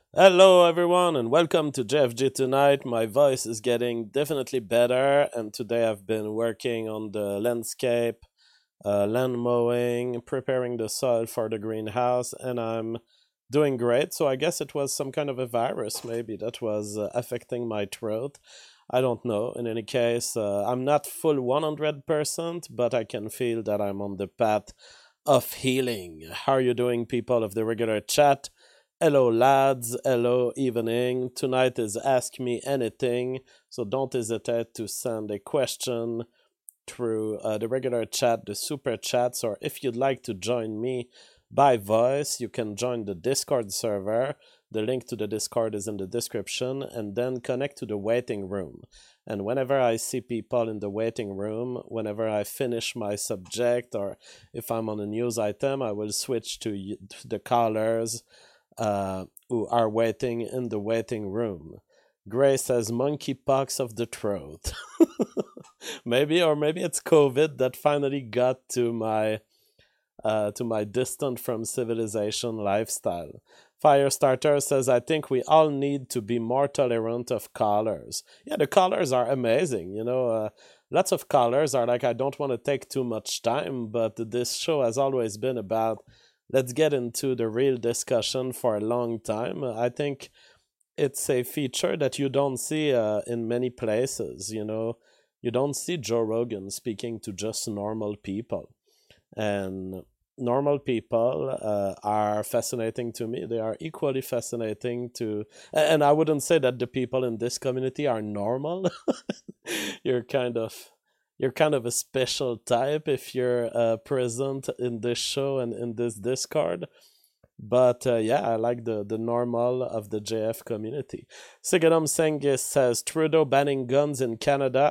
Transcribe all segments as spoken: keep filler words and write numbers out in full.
Hello, everyone, and welcome to J F G tonight. My voice is getting definitely better, and today I've been working on the landscape, uh, land mowing, preparing the soil for the greenhouse, and I'm doing great. So I guess it was some kind of a virus, maybe, that was uh, affecting my throat. I don't know. In any case, uh, I'm not full one hundred percent, but I can feel that I'm on the path of healing. How are you doing, people of the regular chat? Hello, lads. Hello, evening. Tonight is Ask Me Anything, so don't hesitate to send a question through uh, the regular chat, the super chats, or if you'd like to join me by voice, you can join the Discord server. The link to the Discord is in the description, and then connect to the waiting room. And whenever I see people in the waiting room, whenever I finish my subject, or if I'm on a news item, I will switch to, to the callers uh, who are waiting in the waiting room. Gray says monkeypox of the throat. Maybe, or maybe it's COVID that finally got to my uh, to my distant from civilization lifestyle. Firestarter says, I think we all need to be more tolerant of colors. Yeah, the colors are amazing. You know, uh, lots of colors are like, I don't want to take too much time, but this show has always been about let's get into the real discussion for a long time. I think it's a feature that you don't see uh, in many places. You know, you don't see Joe Rogan speaking to just normal people, and normal people uh, are fascinating to me. They are equally fascinating to, and I wouldn't say that the people in this community are normal. you're kind of you're kind of a special type if you're uh, present in this show and in this Discord. But uh, yeah, I like the, the normal of the J F community. Sigadam Sengis says Trudeau banning guns in Canada.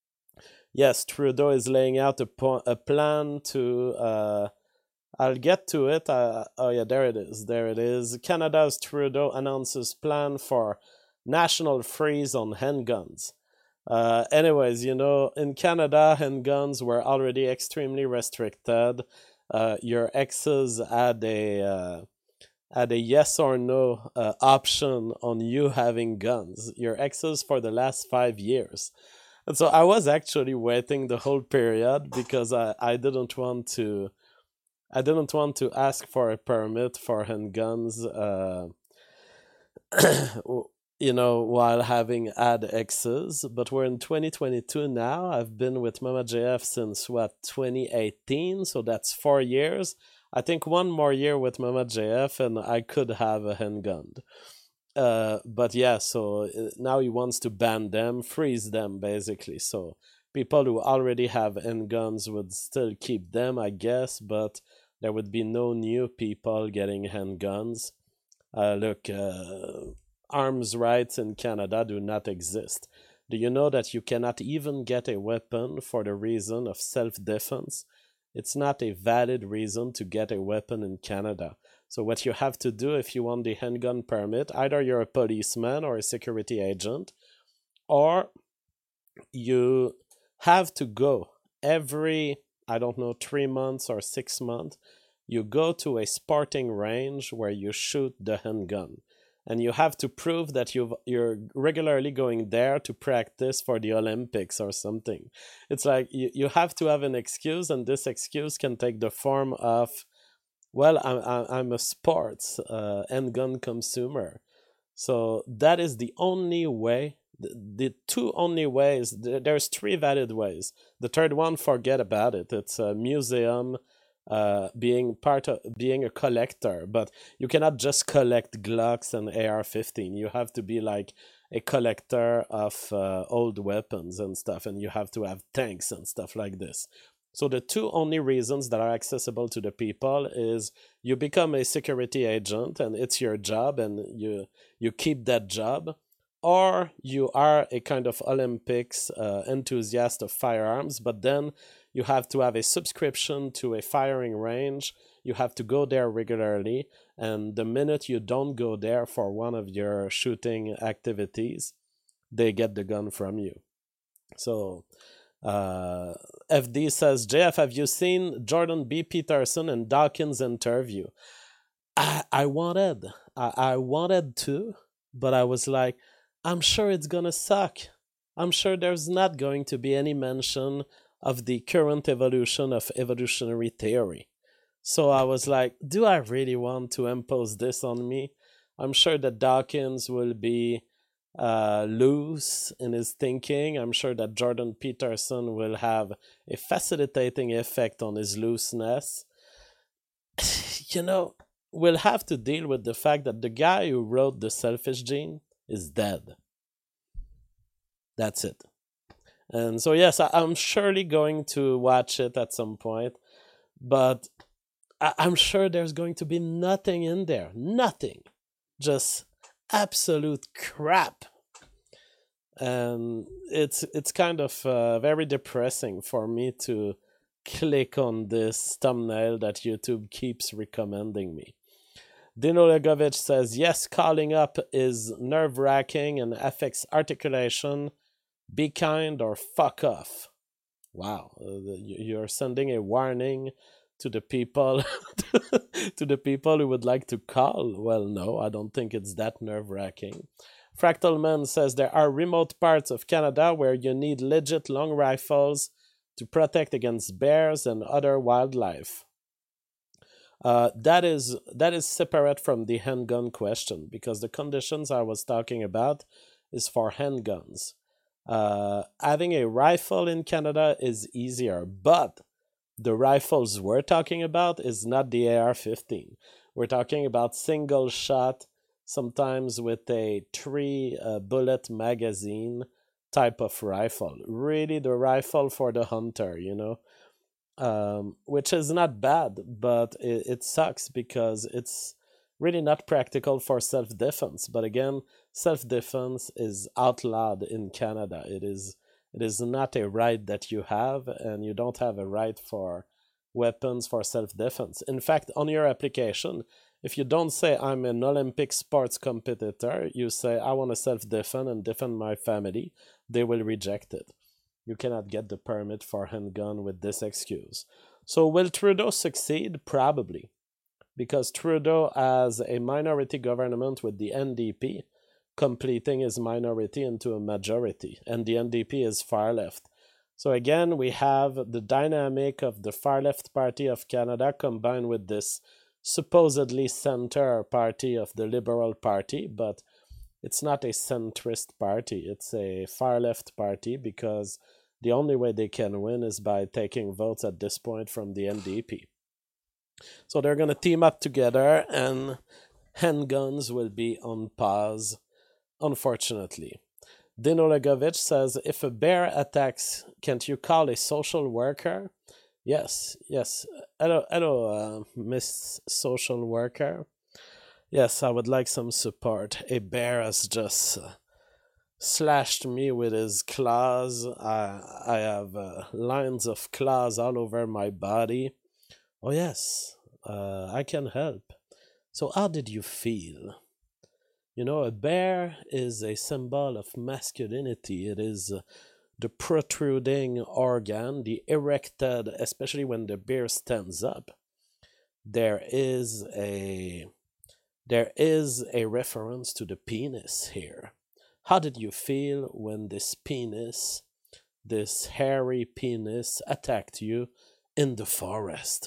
Yes, Trudeau is laying out a, po- a plan to. Uh, I'll get to it. Uh, oh, yeah, there it is. There it is. Canada's Trudeau announces plan for national freeze on handguns. Uh, anyways, you know, in Canada, handguns were already extremely restricted. Uh, your exes had a uh, had a yes or no uh, option on you having guns. Your exes for the last five years. And so I was actually waiting the whole period because I, I didn't want to I didn't want to ask for a permit for handguns. Uh, you know, while having had exes, but we're in twenty twenty-two now. I've been with Mama J F since what, twenty eighteen, so that's four years. I think one more year with Mama J F and I could have a handgun. Uh, but yeah, so uh, now he wants to ban them, freeze them basically. So people who already have handguns would still keep them, I guess, but there would be no new people getting handguns. Uh, look, uh, arms rights in Canada do not exist. Do you know that you cannot even get a weapon for the reason of self defense? It's not a valid reason to get a weapon in Canada. So, what you have to do if you want the handgun permit, either you're a policeman or a security agent, or you have to go every, I don't know, three months or six months. You go to a sporting range where you shoot the handgun. And you have to prove that you've, you're regularly going there to practice for the Olympics or something. It's like you, you have to have an excuse, and this excuse can take the form of, well, I'm, I'm I'm a sports uh, handgun consumer. So that is the only way. The, the two only ways. There's three valid ways. The third one, forget about it. It's a museum, uh, being part of being a collector. But you cannot just collect Glocks and A R fifteen. You have to be like a collector of uh, old weapons and stuff, and you have to have tanks and stuff like this. So the two only reasons that are accessible to the people is you become a security agent and it's your job and you you keep that job, or you are a kind of Olympics uh, enthusiast of firearms, but then you have to have a subscription to a firing range. You have to go there regularly, and the minute you don't go there for one of your shooting activities, they get the gun from you. So uh, F D says, J F, have you seen Jordan B. Peterson and Dawkins interview? I I wanted I, I wanted to, but I was like, I'm sure it's gonna suck. I'm sure there's not going to be any mention of the current evolution of evolutionary theory. So I was like, do I really want to impose this on me? I'm sure that Dawkins will be uh, loose in his thinking. I'm sure that Jordan Peterson will have a facilitating effect on his looseness. You know, we'll have to deal with the fact that the guy who wrote The Selfish Gene is dead. That's it. And so, yes, I- I'm surely going to watch it at some point, but I- I'm sure there's going to be nothing in there. Nothing. Just absolute crap. And it's it's kind of uh, very depressing for me to click on this thumbnail that YouTube keeps recommending me. Dino Legovich says, yes, calling up is nerve wracking and affects articulation. Be kind or fuck off. Wow, uh, you're sending a warning to the people to the people who would like to call. Well, no, I don't think it's that nerve wracking. Fractal Man says there are remote parts of Canada where you need legit long rifles to protect against bears and other wildlife. Uh, that is that is separate from the handgun question, because the conditions I was talking about is for handguns. Uh, having a rifle in Canada is easier, but the rifles we're talking about is not the A R fifteen. We're talking about single shot, sometimes with a three uh, bullet magazine type of rifle. Really, the rifle for the hunter, you know, um, which is not bad, but it, it sucks because it's really not practical for self defense. But again, self defense is outlawed in Canada. It is it is not a right that you have, and you don't have a right for weapons for self defense. In fact, on your application, if you don't say I'm an Olympic sports competitor, you say I want to self defend and defend my family, they will reject it. You cannot get the permit for handgun with this excuse. So will Trudeau succeed? Probably, because Trudeau has a minority government with the N D P completing his minority into a majority, and the N D P is far left. So again, we have the dynamic of the far left party of Canada combined with this supposedly center party of the Liberal Party, but it's not a centrist party. It's a far left party because the only way they can win is by taking votes at this point from the N D P. So they're going to team up together, and handguns will be on pause, unfortunately. Dino Legovich says, if a bear attacks, can't you call a social worker? Yes, yes. Hello, hello, uh, Miss Social Worker. Yes, I would like some support. A bear has just uh, slashed me with his claws. I, I have uh, lines of claws all over my body. Oh, yes, uh, I can help. So, how did you feel? You know, a bear is a symbol of masculinity. It is uh, the protruding organ, the erected, especially when the bear stands up. There is a there is a reference to the penis here. How did you feel when this penis, this hairy penis, attacked you in the forest?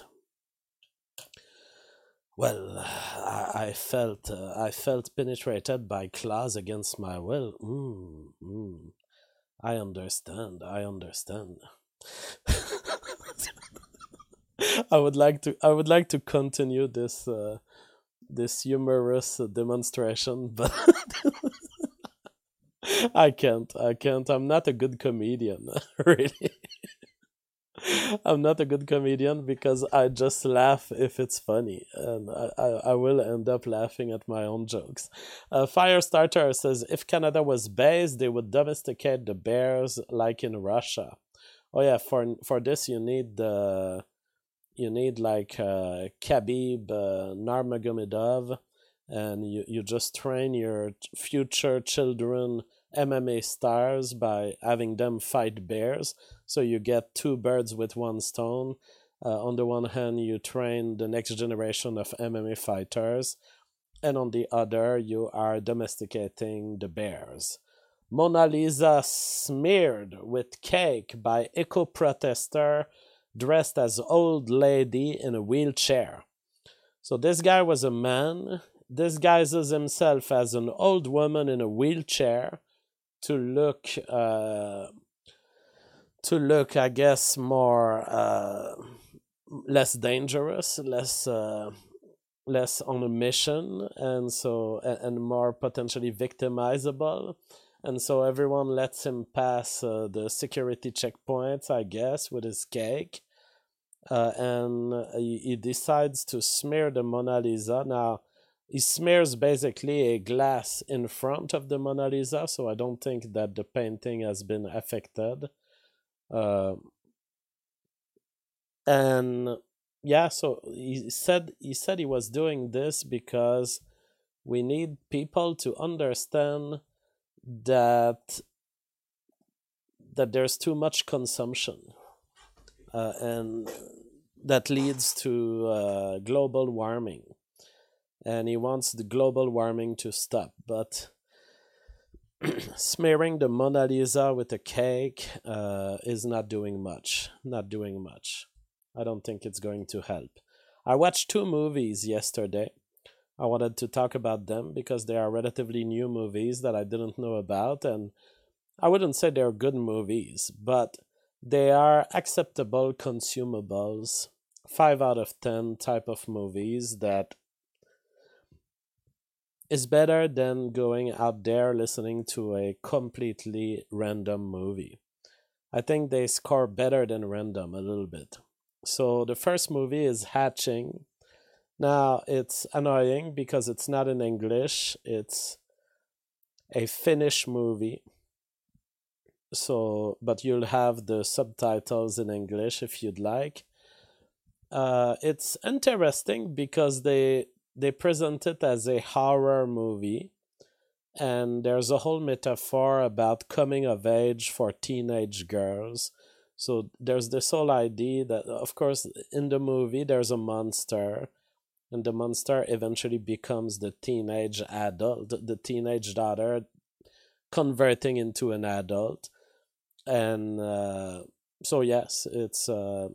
Well, I, I felt uh, I felt penetrated by claws against my will. Mm, mm. I understand. I understand. I would like to. I would like to continue this uh, this humorous uh, demonstration, but I can't. I can't. I'm not a good comedian, really. I'm not a good comedian because I just laugh if it's funny, and I, I, I will end up laughing at my own jokes. Uh, Firestarter says, if Canada was based, they would domesticate the bears like in Russia. Oh yeah, for for this you need the you need like uh, Khabib uh, Nurmagomedov, and you, you just train your future children M M A stars by having them fight bears. So you get two birds with one stone. Uh, on the one hand, you train the next generation of M M A fighters, and on the other, you are domesticating the bears. Mona Lisa smeared with cake by eco protester dressed as old lady in a wheelchair. So this guy was a man, disguises himself as an old woman in a wheelchair to look uh, to look, I guess, more uh, less dangerous, less uh, less on a mission, and so and, and more potentially victimizable. And so everyone lets him pass uh, the security checkpoints, I guess, with his cake. Uh, and he, he decides to smear the Mona Lisa. Now, he smears basically a glass in front of the Mona Lisa, so I don't think that the painting has been affected. Uh, and yeah, so he said he said he was doing this because we need people to understand that that there's too much consumption, uh, and that leads to uh, global warming, and he wants the global warming to stop. But smearing the Mona Lisa with a cake uh, is not doing much. Not doing much. I don't think it's going to help. I watched two movies yesterday. I wanted to talk about them because they are relatively new movies that I didn't know about, and I wouldn't say they're good movies, but they are acceptable consumables, five out of ten type of movies that is better than going out there listening to a completely random movie. I think they score better than random a little bit. So the first movie is Hatching. Now it's annoying because it's not in English, it's a Finnish movie. So, but you'll have the subtitles in English if you'd like. Uh, it's interesting because they they present it as a horror movie, and there's a whole metaphor about coming of age for teenage girls. So there's this whole idea that, of course, in the movie there's a monster, and the monster eventually becomes the teenage adult, the teenage daughter converting into an adult. And uh, so yes, it's uh,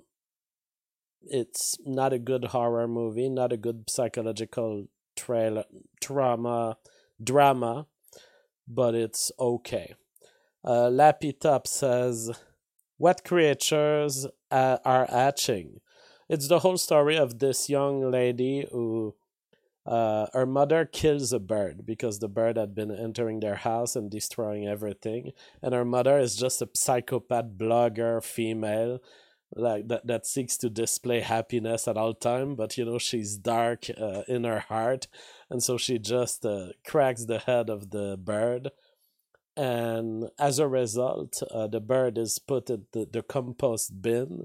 it's not a good horror movie, not a good psychological trailer trauma drama, but it's okay. Uh, Lappy Top says, "What creatures uh, are hatching?" It's the whole story of this young lady who uh, her mother kills a bird because the bird had been entering their house and destroying everything. And her mother is just a psychopath blogger female, like that, that seeks to display happiness at all time, but you know she's dark uh, in her heart, and so she just uh, cracks the head of the bird. And as a result, uh, the bird is put in the, the compost bin,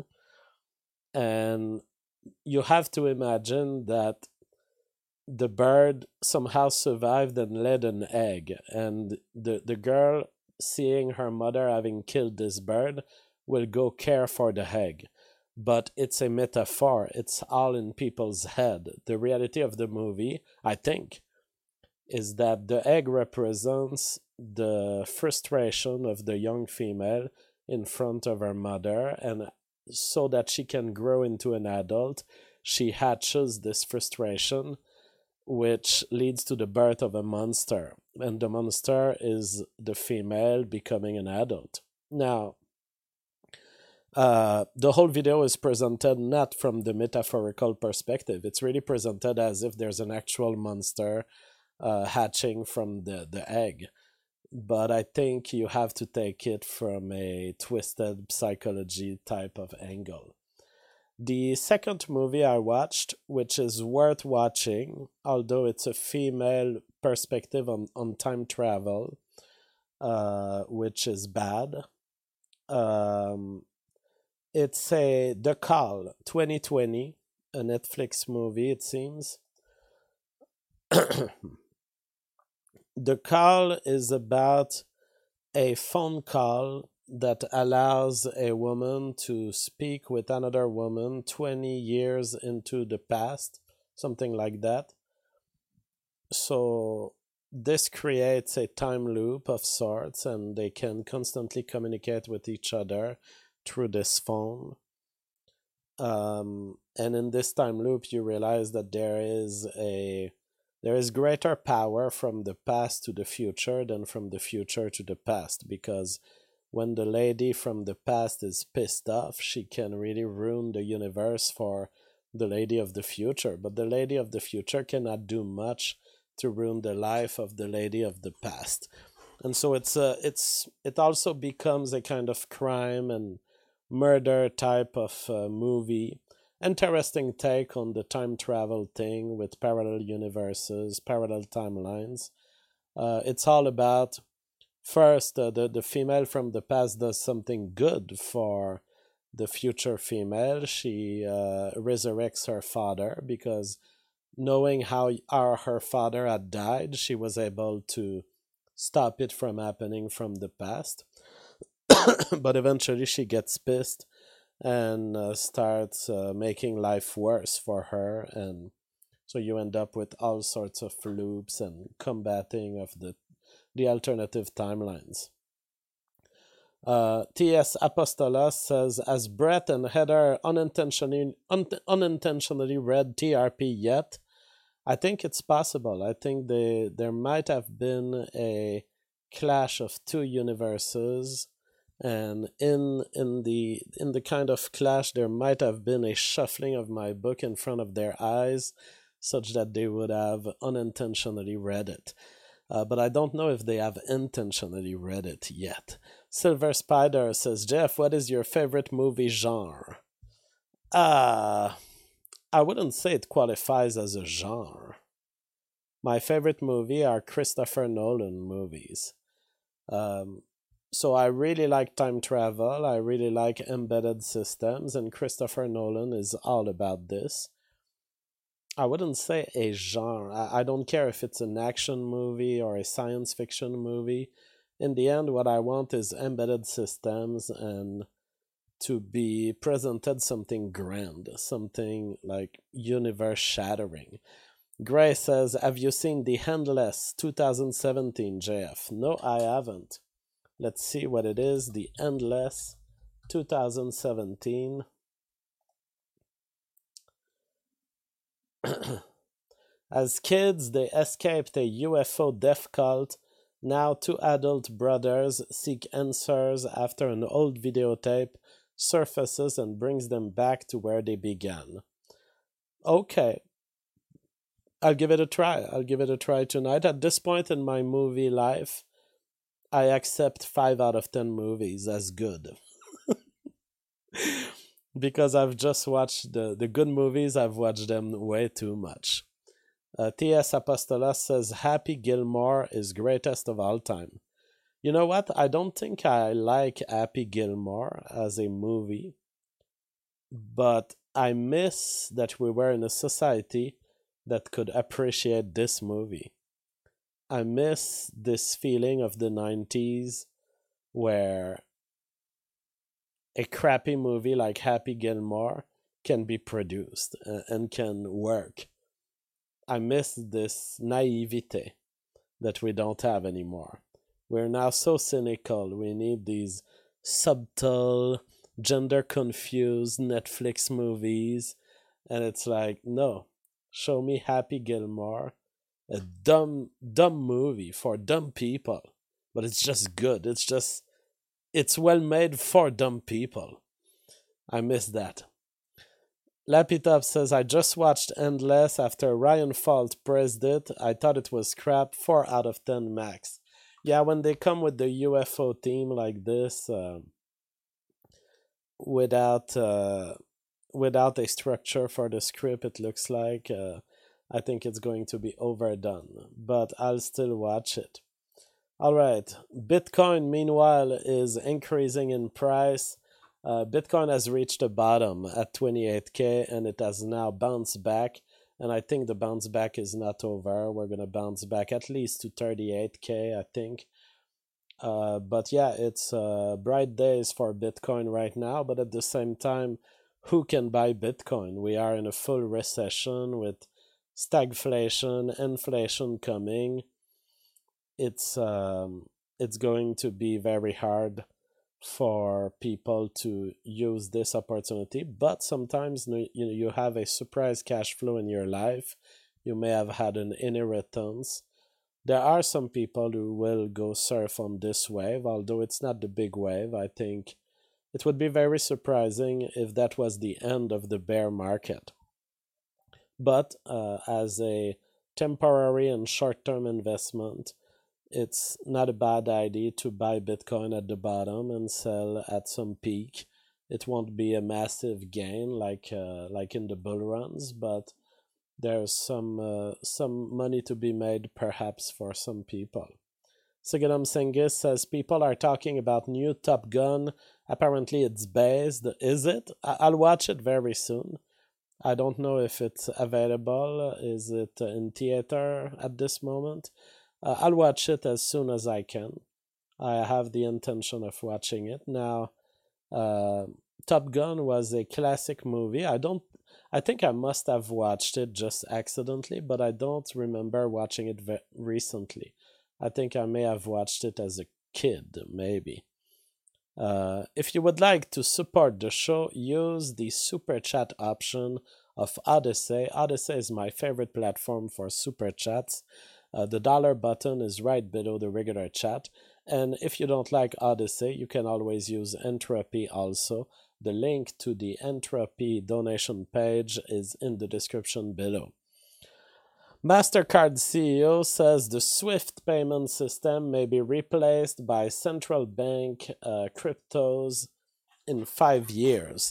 and you have to imagine that the bird somehow survived and laid an egg, and the, the girl, seeing her mother having killed this bird, will go care for the egg. But it's a metaphor, it's all in people's head. The reality of the movie, I think, is that the egg represents the frustration of the young female in front of her mother, and so that she can grow into an adult, she hatches this frustration, which leads to the birth of a monster. And the monster is the female becoming an adult. Now, uh, the whole video is presented not from the metaphorical perspective. It's really presented as if there's an actual monster uh, hatching from the, the egg. But I think you have to take it from a twisted psychology type of angle. The second movie I watched, which is worth watching, although it's a female perspective on, on time travel, uh, which is bad. Um, it's a The Call twenty twenty, a Netflix movie, it seems. The Call is about a phone call that allows a woman to speak with another woman twenty years into the past, something like that. So this creates a time loop of sorts, and they can constantly communicate with each other through this phone. Um, and in this time loop, you realize that there is a there is greater power from the past to the future than from the future to the past, because when the lady from the past is pissed off, she can really ruin the universe for the lady of the future. But the lady of the future cannot do much to ruin the life of the lady of the past. And so it's a, it's it also becomes a kind of crime and murder type of uh, movie. Interesting take on the time travel thing with parallel universes, parallel timelines. Uh, it's all about first, uh, the, the female from the past does something good for the future female. She uh, resurrects her father because knowing how our, her father had died, she was able to stop it from happening from the past. But eventually she gets pissed and uh, starts uh, making life worse for her. And so you end up with all sorts of loops and combating of the, the alternative timelines. Uh, T S Apostolos says, as Brett and Heather unintentionally, un- unintentionally read T R P yet? I think it's possible. I think they, there might have been a clash of two universes, and in in the in the kind of clash there might have been a shuffling of my book in front of their eyes, such that they would have unintentionally read it. Uh, but I don't know if they have intentionally read it yet. Silver Spider says, Jeff, what is your favorite movie genre? Ah. Uh, I wouldn't say it qualifies as a genre. My favorite movie are Christopher Nolan movies. Um, so I really like time travel. I really like embedded systems, and Christopher Nolan is all about this. I wouldn't say a genre. I, I don't care if it's an action movie or a science fiction movie. In the end, what I want is embedded systems and to be presented something grand, something like universe shattering. Gray says, have you seen The Endless twenty seventeen, J F? No, I haven't. Let's see what it is. The Endless twenty seventeen. As kids, they escaped a U F O death cult. Now, two adult brothers seek answers after an old videotape surfaces and brings them back to where they began. Okay, I'll give it a try. I'll give it a try tonight. At this point in my movie life, I accept five out of ten movies as good. Because I've just watched the, the good movies, I've watched them way too much. Uh, T S Apostolos says, Happy Gilmore is greatest of all time. You know what? I don't think I like Happy Gilmore as a movie, but I miss that we were in a society that could appreciate this movie. I miss this feeling of the nineties where a crappy movie like Happy Gilmore can be produced and can work. I miss this naivete that we don't have anymore. We're now so cynical. We need these subtle, gender confused Netflix movies. And it's like, no, show me Happy Gilmore, a dumb, dumb movie for dumb people. But it's just good. It's just, it's well made for dumb people. I miss that. Lapitop says, I just watched Endless after Ryan Fault praised it. I thought it was crap. four out of ten max. Yeah, when they come with the U F O theme like this, uh, without uh, without a structure for the script, it looks like uh, I think it's going to be overdone. But I'll still watch it. All right. Bitcoin, meanwhile, is increasing in price. Uh, Bitcoin has reached the bottom at twenty-eight K and it has now bounced back. And I think the bounce back is not over. We're going to bounce back at least to thirty-eight K, I think. Uh, but yeah, it's uh, bright days for Bitcoin right now. But at the same time, who can buy Bitcoin? We are in a full recession with stagflation, inflation coming. It's um, it's going to be very hard for people to use this opportunity. But sometimes you know, you have a surprise cash flow in your life. You may have had an inheritance. There are some people who will go surf on this wave, although it's not the big wave. I think it would be very surprising if that was the end of the bear market. But uh, as a temporary and short term investment, it's not a bad idea to buy Bitcoin at the bottom and sell at some peak. It won't be a massive gain like uh, like in the bull runs, but there's some uh, some money to be made perhaps for some people. Sigadam Sengis says people are talking about new Top Gun. Apparently it's based. Is it? I- I'll watch it very soon. I don't know if it's available. Is it in theater at this moment? Uh, I'll watch it as soon as I can. I have the intention of watching it. Now, uh, Top Gun was a classic movie. I don't I think I must have watched it just accidentally, but I don't remember watching it ve- recently. I think I may have watched it as a kid, maybe. Uh, if you would like to support the show, use the super chat option of Odyssey. Odyssey is my favorite platform for super chats. Uh, the dollar button is right below the regular chat. And if you don't like Odyssey, you can always use Entropy also. The link to the Entropy donation page is in the description below. MasterCard C E O says the SWIFT payment system may be replaced by central bank uh, cryptos in five years.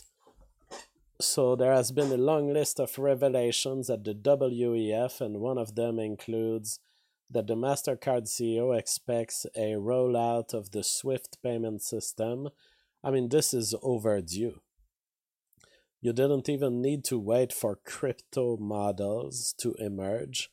So there has been a long list of revelations at the W E F, and one of them includes that the MasterCard C E O expects a rollout of the SWIFT payment system. I mean, this is overdue. You didn't even need to wait for crypto models to emerge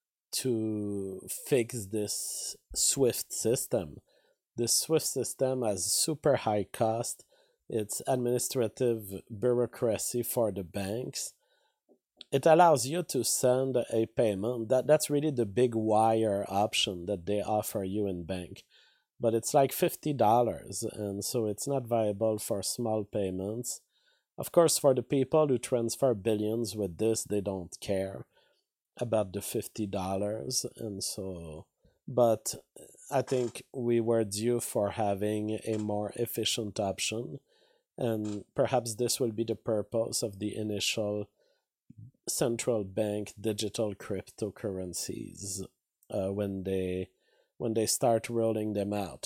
to fix this SWIFT system. The SWIFT system has super high cost. It's administrative bureaucracy for the banks. It allows you to send a payment. That that's really the big wire option that they offer you in bank. But it's like fifty dollars and so it's not viable for small payments. Of course, for the people who transfer billions with this, they don't care about the fifty dollars and so but I think we were due for having a more efficient option, and perhaps this will be the purpose of the initial central bank digital cryptocurrencies uh, when they when they start rolling them out.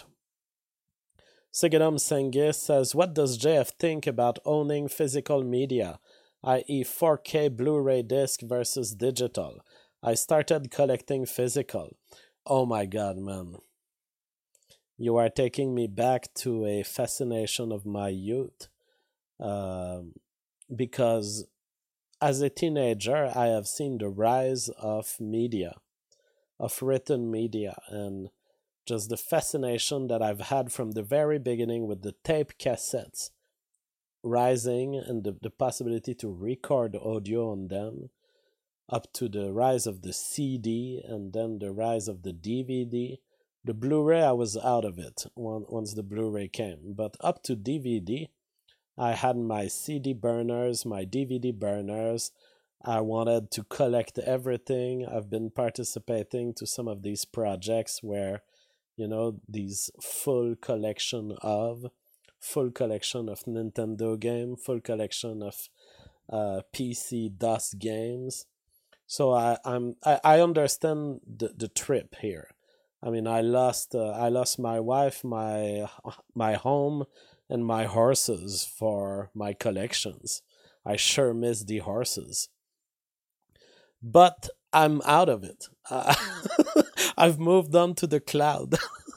Sigadam Sengis says, what does J F think about owning physical media, that is four K Blu-ray disc versus digital? I started collecting physical. Oh my god, man. You are taking me back to a fascination of my youth. Um, because as a teenager, I have seen the rise of media, of written media, and just the fascination that I've had from the very beginning with the tape cassettes rising and the, the possibility to record audio on them, up to the rise of the C D and then the rise of the D V D. The Blu-ray, I was out of it once the Blu-ray came, but up to D V D, I had my C D burners, my D V D burners. I wanted to collect everything. I've been participating to some of these projects where, you know, these full collection of, full collection of Nintendo game, full collection of uh, P C DOS games. So I I'm I, I understand the, the trip here. I mean, I lost uh, I lost my wife, my my home, and my horses for my collections. I sure miss the horses, but I'm out of it. Uh, I've moved on to the cloud,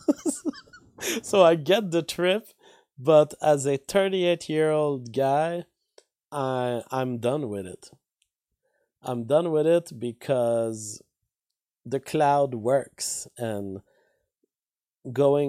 so I get the trip. But as a thirty-eight year old guy, I I'm done with it. I'm done with it because the cloud works, and going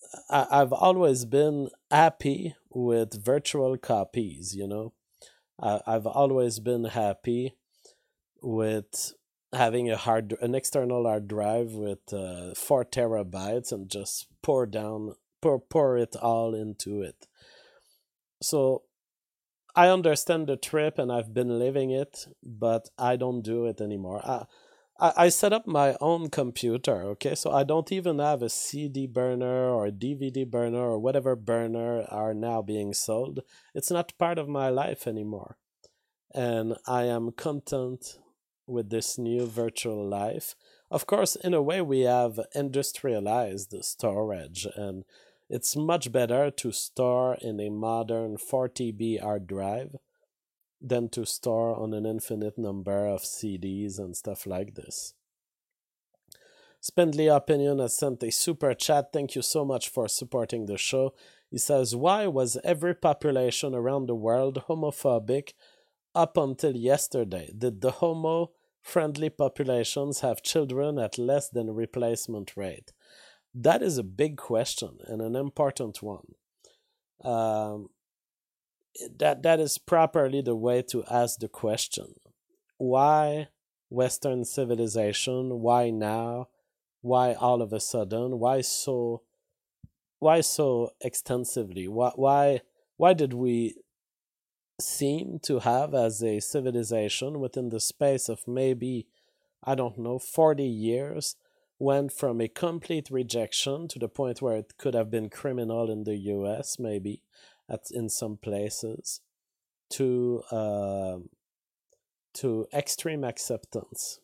I, I've always been happy with virtual copies, you know. I, I've always been happy with having a hard an external hard drive with uh, four terabytes and just pour down pour pour it all into it. So I understand the trip and I've been living it, but I don't do it anymore. I, I, I set up my own computer, okay? So I don't even have a C D burner or a D V D burner or whatever burner are now being sold. It's not part of my life anymore. And I am content with this new virtual life. Of course, in a way, we have industrialized the storage, and it's much better to store in a modern four T B hard drive than to store on an infinite number of C Ds and stuff like this. Spindly Opinion has sent a super chat. Thank you so much for supporting the show. He says, why was every population around the world homophobic up until yesterday? Did the homo friendly populations have children at less than replacement rate? That is a big question and an important one. Um, that that is properly the way to ask the question. Why Western civilization? Why now? Why all of a sudden? Why so? Why so extensively? Why why why did we seem to have as a civilization within the space of maybe, I don't know, forty years, went from a complete rejection to the point where it could have been criminal in the U S, maybe, at, in some places, to, uh, to extreme acceptance?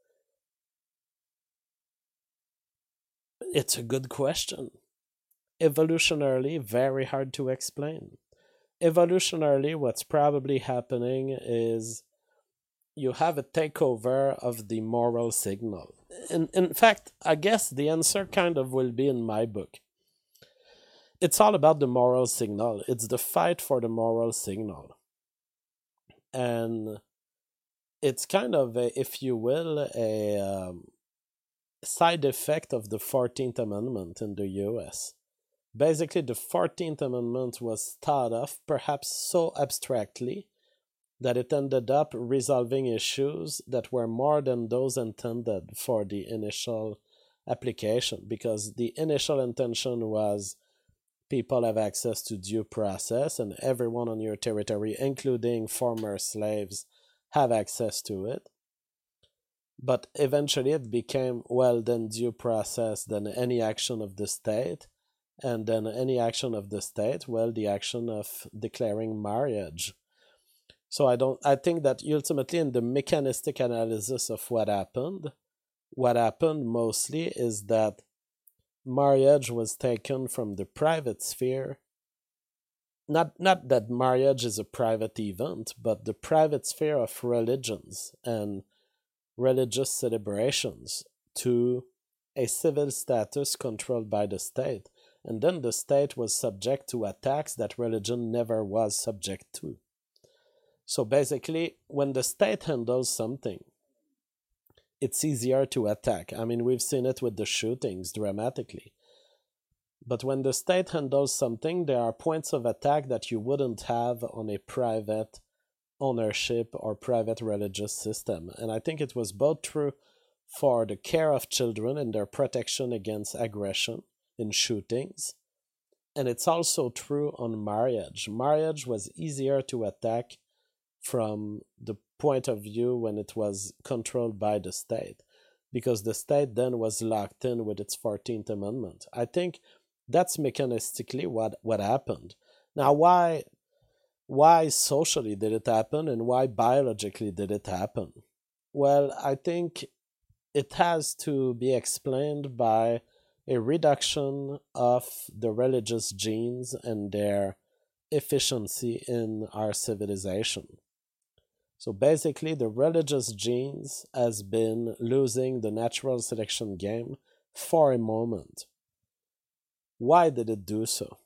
It's a good question. Evolutionarily, very hard to explain. Evolutionarily, what's probably happening is you have a takeover of the moral signal. In, in fact, I guess the answer kind of will be in my book. It's all about the moral signal. It's the fight for the moral signal. And it's kind of, a, if you will, a um, side effect of the fourteenth Amendment in the U S. Basically, the fourteenth Amendment was thought of perhaps so abstractly that it ended up resolving issues that were more than those intended for the initial application, because the initial intention was people have access to due process and everyone on your territory, including former slaves, have access to it. But eventually it became, well, then due process, then any action of the state, and then any action of the state, well, the action of declaring marriage. So I don't I think that ultimately in the mechanistic analysis of what happened, what happened mostly is that marriage was taken from the private sphere. Not not that marriage is a private event, but the private sphere of religions and religious celebrations to a civil status controlled by the state. And then the state was subject to attacks that religion never was subject to. So basically, when the state handles something, it's easier to attack. I mean, we've seen it with the shootings dramatically. But when the state handles something, there are points of attack that you wouldn't have on a private ownership or private religious system. And I think it was both true for the care of children and their protection against aggression in shootings. And it's also true on marriage. Marriage was easier to attack from the point of view when it was controlled by the state, because the state then was locked in with its fourteenth Amendment. I think that's mechanistically what, what happened. Now, why why socially did it happen and why biologically did it happen? Well, I think it has to be explained by a reduction of the religious genes and their efficiency in our civilization. So basically, the religious genes has been losing the natural selection game for a moment. Why did it do so?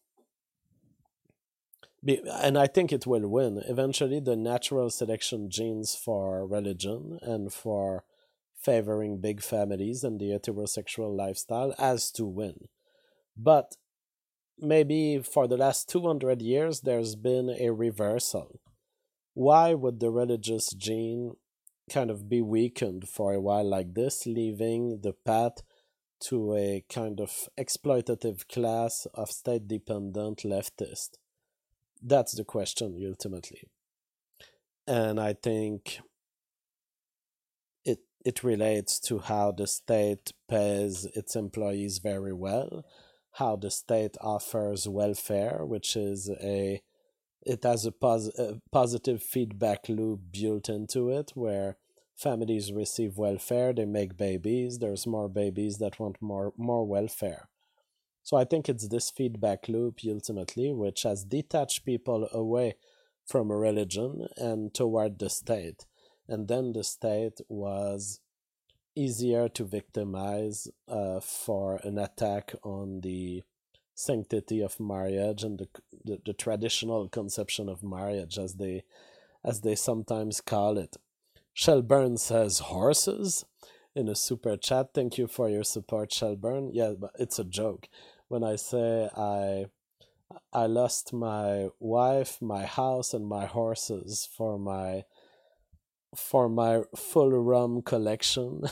Be, and I think it will win. Eventually, the natural selection genes for religion and for favoring big families and the heterosexual lifestyle has to win. But maybe for the last two hundred years, there's been a reversal. Why would the religious gene kind of be weakened for a while like this, leaving the path to a kind of exploitative class of state dependent leftists? That's the question ultimately. And I think it it relates to how the state pays its employees very well, how the state offers welfare, which is a it has a, pos- a positive feedback loop built into it where families receive welfare, they make babies, there's more babies that want more more welfare. So I think it's this feedback loop ultimately which has detached people away from a religion and toward the state. And then the state was easier to victimize uh, for an attack on the sanctity of marriage and the, the, the traditional conception of marriage, as they as they sometimes call it. Shelburne says horses in a super chat. Thank you for your support, Shelburne. Yeah, but it's a joke when I say I I lost my wife, my house, and my horses for my for my full rum collection.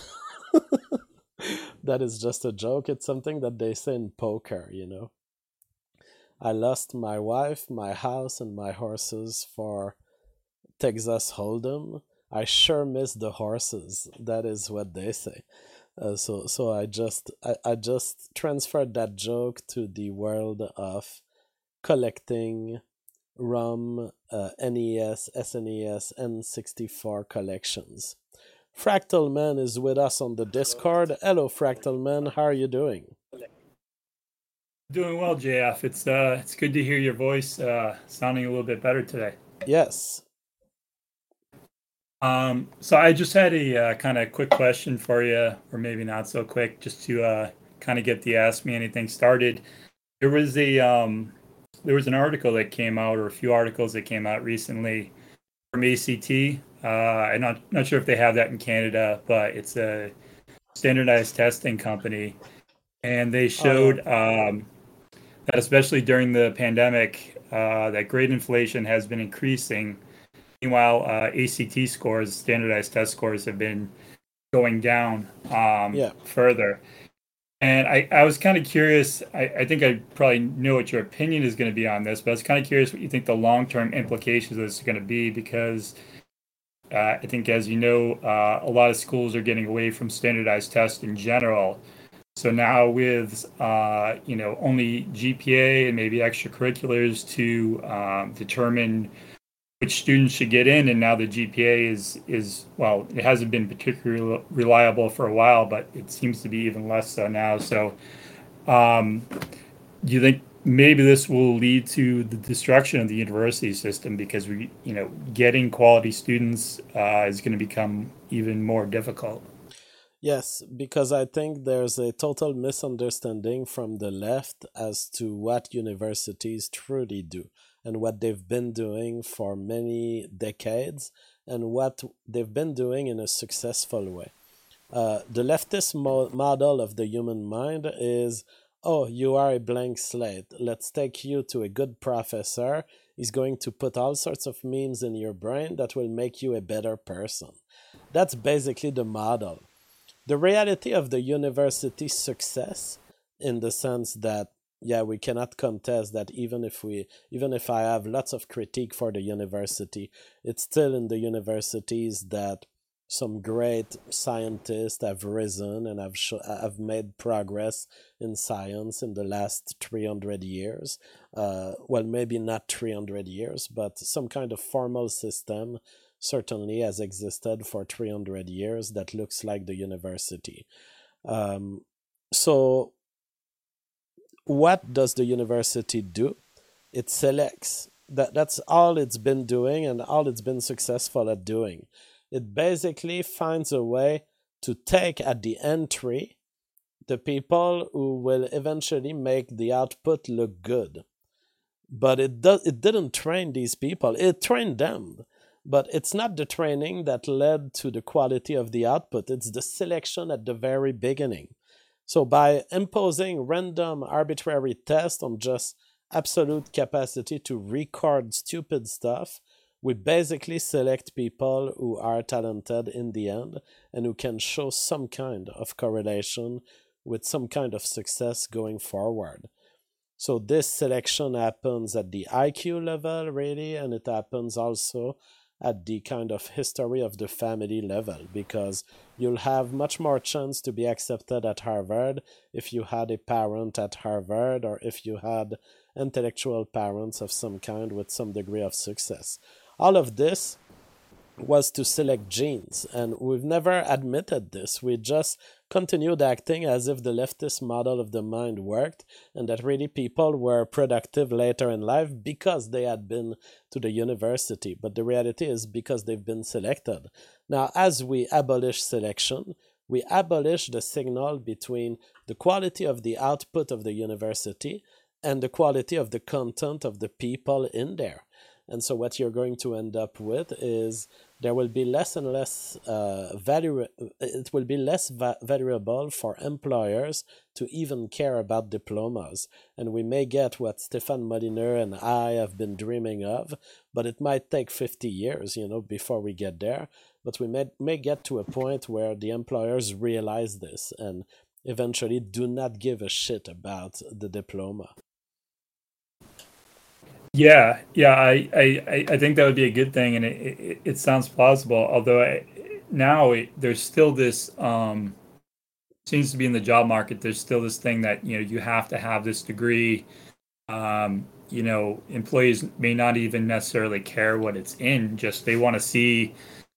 That is just a joke. It's something that they say in poker, you know. I lost my wife, my house, and my horses for Texas Hold'em. I sure miss the horses. That is what they say. Uh, so, so I just, I, I just transferred that joke to the world of collecting ROM, uh, N E S, S N E S, N sixty-four collections. Fractal Man is with us on the Discord. Hello, Fractal Man. How are you doing? Doing well, J F. It's uh, it's good to hear your voice uh, sounding a little bit better today. Yes. Um, so I just had a uh, kind of quick question for you, or maybe not so quick, just to uh, kind of get the Ask Me Anything started. There was a um, there was an article that came out, or a few articles that came out recently from A C T. Uh, I'm not not sure if they have that in Canada, but it's a standardized testing company, and they Oh, yeah. showed um, that especially during the pandemic, uh, that grade inflation has been increasing. Meanwhile, uh, A C T scores, standardized test scores, have been going down um, Yeah. further. And I, I was kind of curious. I, I think I probably know what your opinion is going to be on this, but I was kind of curious what you think the long term implications of this are going to be because uh, I think, as you know, uh, a lot of schools are getting away from standardized tests in general. So now with uh, you know only G P A and maybe extracurriculars to um, determine which students should get in, and now the G P A is is well, it hasn't been particularly reliable for a while, but it seems to be even less so now. So, um, do you think maybe this will lead to the destruction of the university system because we, you know, getting quality students uh, is going to become even more difficult? Yes, because I think there's a total misunderstanding from the left as to what universities truly do and what they've been doing for many decades and what they've been doing in a successful way. Uh, the leftist mo- model of the human mind is, oh, you are a blank slate. Let's take you to a good professor. He's going to put all sorts of memes in your brain that will make you a better person. That's basically the model. The reality of the university success, in the sense that, yeah, we cannot contest that even if we even if I have lots of critique for the university, it's still in the universities that some great scientists have risen and have sh- have made progress in science in the last three hundred years. Uh, well, maybe not three hundred years, but some kind of formal system certainly has existed for three hundred years that looks like the university. Um, so, what does the university do? It selects. That, that's all it's been doing and all it's been successful at doing. It basically finds a way to take at the entry the people who will eventually make the output look good. But it does it didn't train these people. It trained them. But it's not the training that led to the quality of the output. It's the selection at the very beginning. So by imposing random arbitrary tests on just absolute capacity to record stupid stuff, we basically select people who are talented in the end and who can show some kind of correlation with some kind of success going forward. So this selection happens at the I Q level, really, and it happens also at the kind of history of the family level, because you'll have much more chance to be accepted at Harvard if you had a parent at Harvard or if you had intellectual parents of some kind with some degree of success. All of this was to select genes, and we've never admitted this. We just continued acting as if the leftist model of the mind worked and that really people were productive later in life because they had been to the university. But the reality is because they've been selected. Now, as we abolish selection, we abolish the signal between the quality of the output of the university and the quality of the content of the people in there. And so, what you're going to end up with is there will be less and less uh, value. It will be less va- valuable for employers to even care about diplomas, and we may get what Stéphane Molyneux and I have been dreaming of, but it might take fifty years, you know, before we get there. But we may may get to a point where the employers realize this and eventually do not give a shit about the diploma. Yeah, yeah, I, I, I think that would be a good thing, and it, it, it sounds plausible. Although I, now it, there's still this um, seems to be in the job market. There's still this thing that you know you have to have this degree. Um, you know, employees may not even necessarily care what it's in. Just they want to see.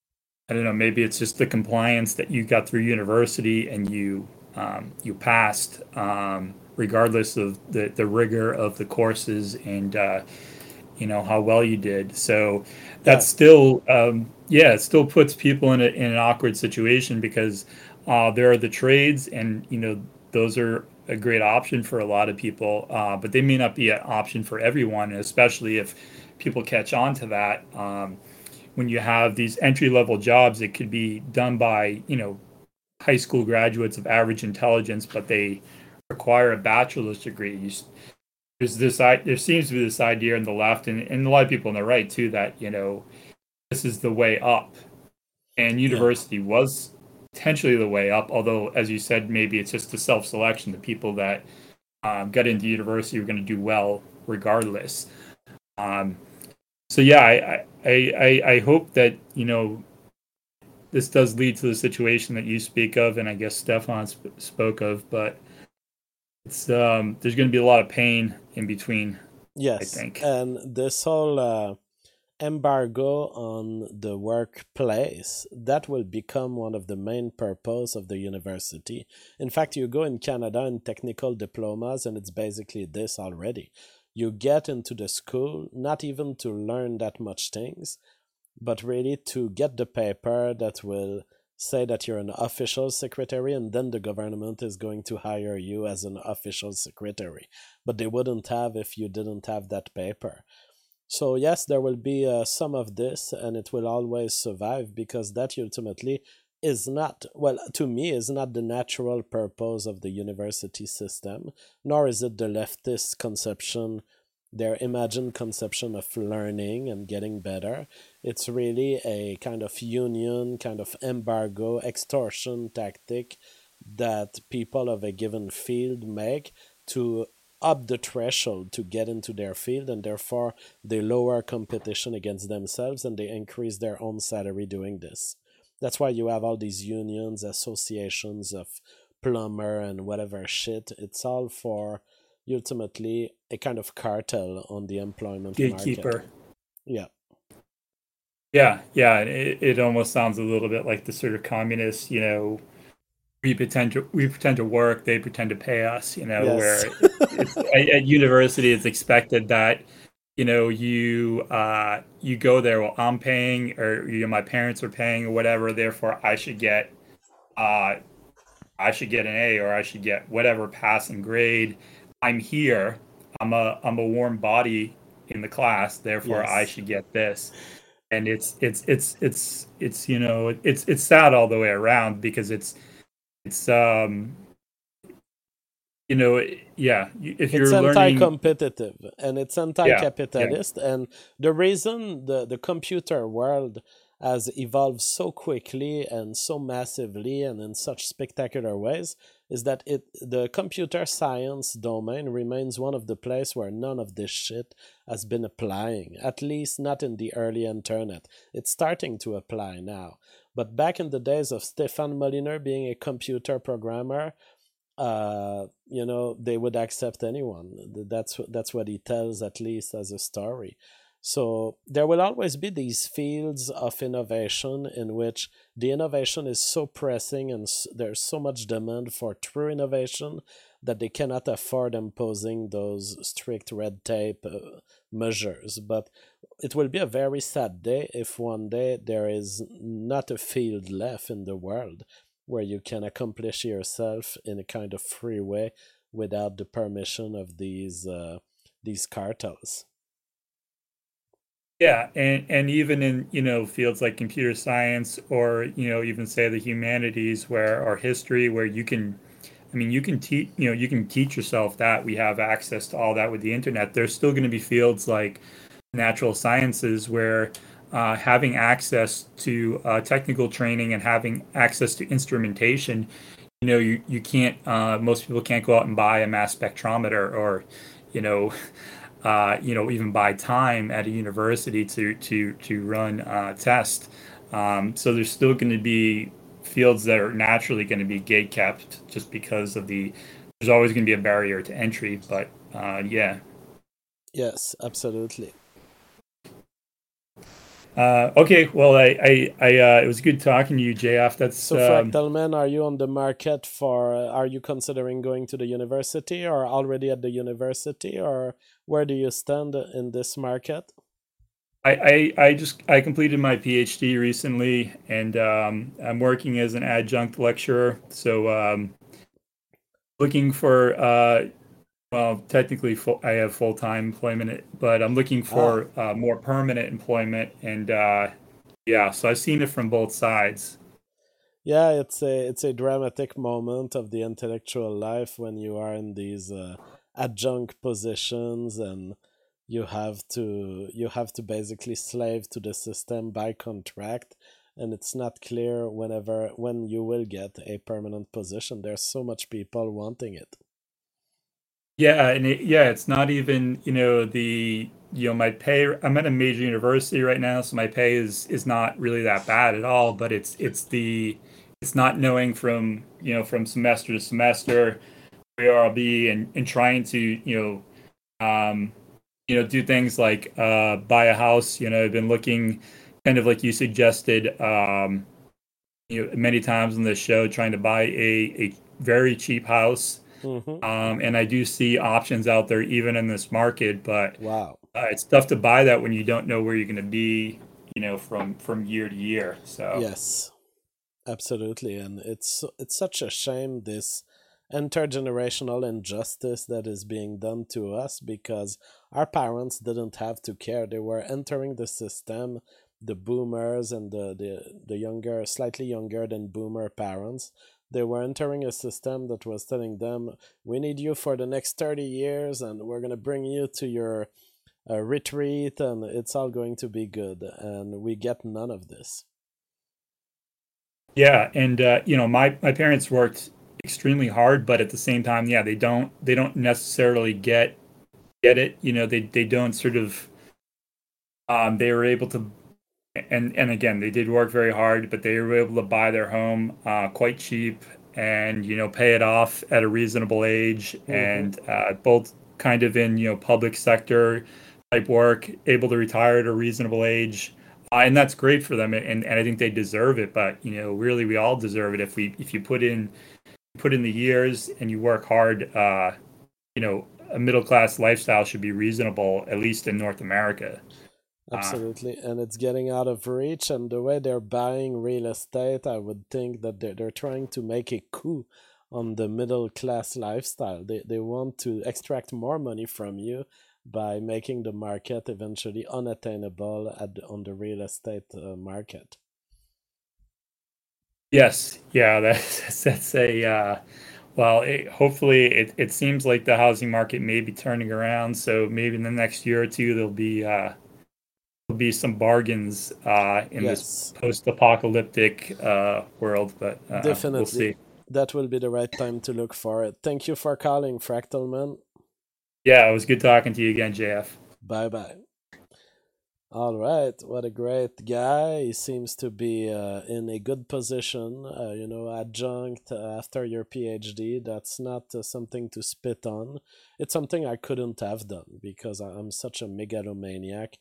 I don't know. Maybe it's just the compliance that you got through university and you um, you passed, um, regardless of the the rigor of the courses and. Uh, you know how well you did. So Yeah, that's still um, yeah, it still puts people in, a, in an awkward situation because uh, there are the trades, and you know those are a great option for a lot of people, uh, but they may not be an option for everyone, especially if people catch on to that. Um, when you have these entry level jobs, it could be done by you know high school graduates of average intelligence, but they require a bachelor's degree. You, there's this there seems to be this idea in the left and, and a lot of people on the right too that you know this is the way up, and yeah. university was potentially the way up, although as you said maybe it's just a self-selection. The people that um, got into university are going to do well regardless. um, so yeah, I, I i i hope that you know this does lead to the situation that you speak of, and I guess Stefan sp- spoke of, but it's um there's going to be a lot of pain in between, I Yes, think. and this whole uh, embargo on the workplace, that will become one of the main purpose of the university. In fact, you go in Canada in technical diplomas and it's basically this already. You get into the school not even to learn that much things, but really to get the paper that will say that you're an official secretary, and then the government is going to hire you as an official secretary. But they wouldn't have if you didn't have that paper. So yes, there will be uh, some of this, and it will always survive because that ultimately is not, well, to me, is not the natural purpose of the university system, nor is it the leftist conception, their imagined conception of learning and getting better. It's really a kind of union, kind of embargo, extortion tactic that people of a given field make to up the threshold to get into their field, and therefore they lower competition against themselves and they increase their own salary doing this. That's why you have all these unions, associations of plumber and whatever shit. It's all for ultimately a kind of cartel on the employment market. Gatekeeper. Yeah. Yeah, yeah. It, it almost sounds a little bit like the sort of communist, you know, we pretend to we pretend to work, they pretend to pay us, you know, Yes. where it's at, at university it's expected that, you know, you uh you go there, well, I'm paying, or you know, my parents are paying or whatever, therefore I should get uh I should get an A, or I should get whatever passing grade. I'm here. I'm a I'm a warm body in the class, therefore I Yes. should get this. And it's it's it's it's it's you know it's it's sad all the way around because it's it's um you know, yeah, if It's you're learning, anti-competitive and it's yeah, yeah, anti-capitalist, and the reason the, the computer world has evolved so quickly and so massively and in such spectacular ways is that it the computer science domain remains one of the places where none of this shit has been applying, at least not in the early internet. It's starting to apply now, but back in the days of Stefan Molyneux being a computer programmer, uh you know, they would accept anyone. That's that's what he tells, at least as a story. So there will always be these fields of innovation in which the innovation is so pressing and s- there's so much demand for true innovation that they cannot afford imposing those strict red tape uh, measures. But it will be a very sad day if one day there is not a field left in the world where you can accomplish yourself in a kind of free way without the permission of these uh, these cartels. yeah, and and even in, you know, fields like computer science, or, you know, even say the humanities, where or history, where you can, I mean, you can teach, you know, you can teach yourself that. We have access to all that with the internet. There's still going to be fields like natural sciences where uh, having access to uh, technical training and having access to instrumentation, you know, you, you can't, uh, most people can't go out and buy a mass spectrometer, or, you know, uh, you know, even buy time at a university to, to, to run uh, tests. Um, so there's still going to be fields that are naturally going to be gate kept, just because of the, there's always going to be a barrier to entry. But uh, yeah. Yes, absolutely. Uh, okay, well, I, I, I uh, it was good talking to you, J F. That's So, um, Fractal Man, are you on the market for? Uh, are you considering going to the university, or already at the university, or where do you stand in this market? I, I, I just I completed my PhD recently, and um, I'm working as an adjunct lecturer. So um, looking for uh, well, technically full, I have full time employment, but I'm looking Ah, for uh, more permanent employment, and uh, yeah, so I've seen it from both sides. yeah, it's a it's a dramatic moment of the intellectual life when you are in these uh, adjunct positions, and you have to you have to basically slave to the system by contract, and it's not clear whenever when you will get a permanent position. There's so much people wanting it. Yeah, and it, yeah, it's not even, you know, the, you know, my pay. I'm at a major university right now, so my pay is is not really that bad at all. But it's it's the it's not knowing from, you know, from semester to semester where I'll be, and and trying to, you know, um, you know, do things like uh, buy a house. You know, I've been looking, kind of like you suggested, um, you know, many times on this show, trying to buy a a very cheap house. Hmm. Um, and I do see options out there even in this market, but Wow. uh, it's tough to buy that when you don't know where you're going to be, you know, from from year to year. So Yes, absolutely, and it's it's such a shame, this intergenerational injustice that is being done to us, because our parents didn't have to care. They were entering the system, the boomers and the the, the younger, slightly younger than boomer parents. They were entering a system that was telling them, "We need you for the next thirty years, and we're gonna bring you to your uh, retreat, and it's all going to be good." And we get none of this. yeah, and uh, you know, my my parents worked extremely hard, but at the same time, yeah, they don't they don't necessarily get get it. You know, they they don't sort of um, they were able to, and and again, they did work very hard, but they were able to buy their home uh, quite cheap, and, you know, pay it off at a reasonable age, Hmm. and uh, both kind of in, you know, public sector type work, able to retire at a reasonable age. Uh, and that's great for them, and, and I think they deserve it. But, you know, really, we all deserve it if we if you put in put in the years and you work hard. Uh, you know, a middle class lifestyle should be reasonable, at least in North America. Uh, Absolutely, and it's getting out of reach. And the way they're buying real estate, I would think that they're, they're trying to make a coup on the middle class lifestyle. They, they want to extract more money from you by making the market eventually unattainable at the, on the real estate uh, market. Yes, yeah, that's that's a uh, Well, it, hopefully it, it seems like the housing market may be turning around. So maybe in the next year or two, there'll be uh, there'll be some bargains uh, in this Yes, post-apocalyptic uh, world, but uh, we'll definitely. see. That will be the right time to look for it. Thank you for calling, Fractalman. Yeah, it was good talking to you again, J F. Bye bye. All right, what a great guy. He seems to be uh, in a good position, uh, you know, adjunct uh, after your PhD. That's not uh, something to spit on. It's something I couldn't have done because I- I'm such a megalomaniac.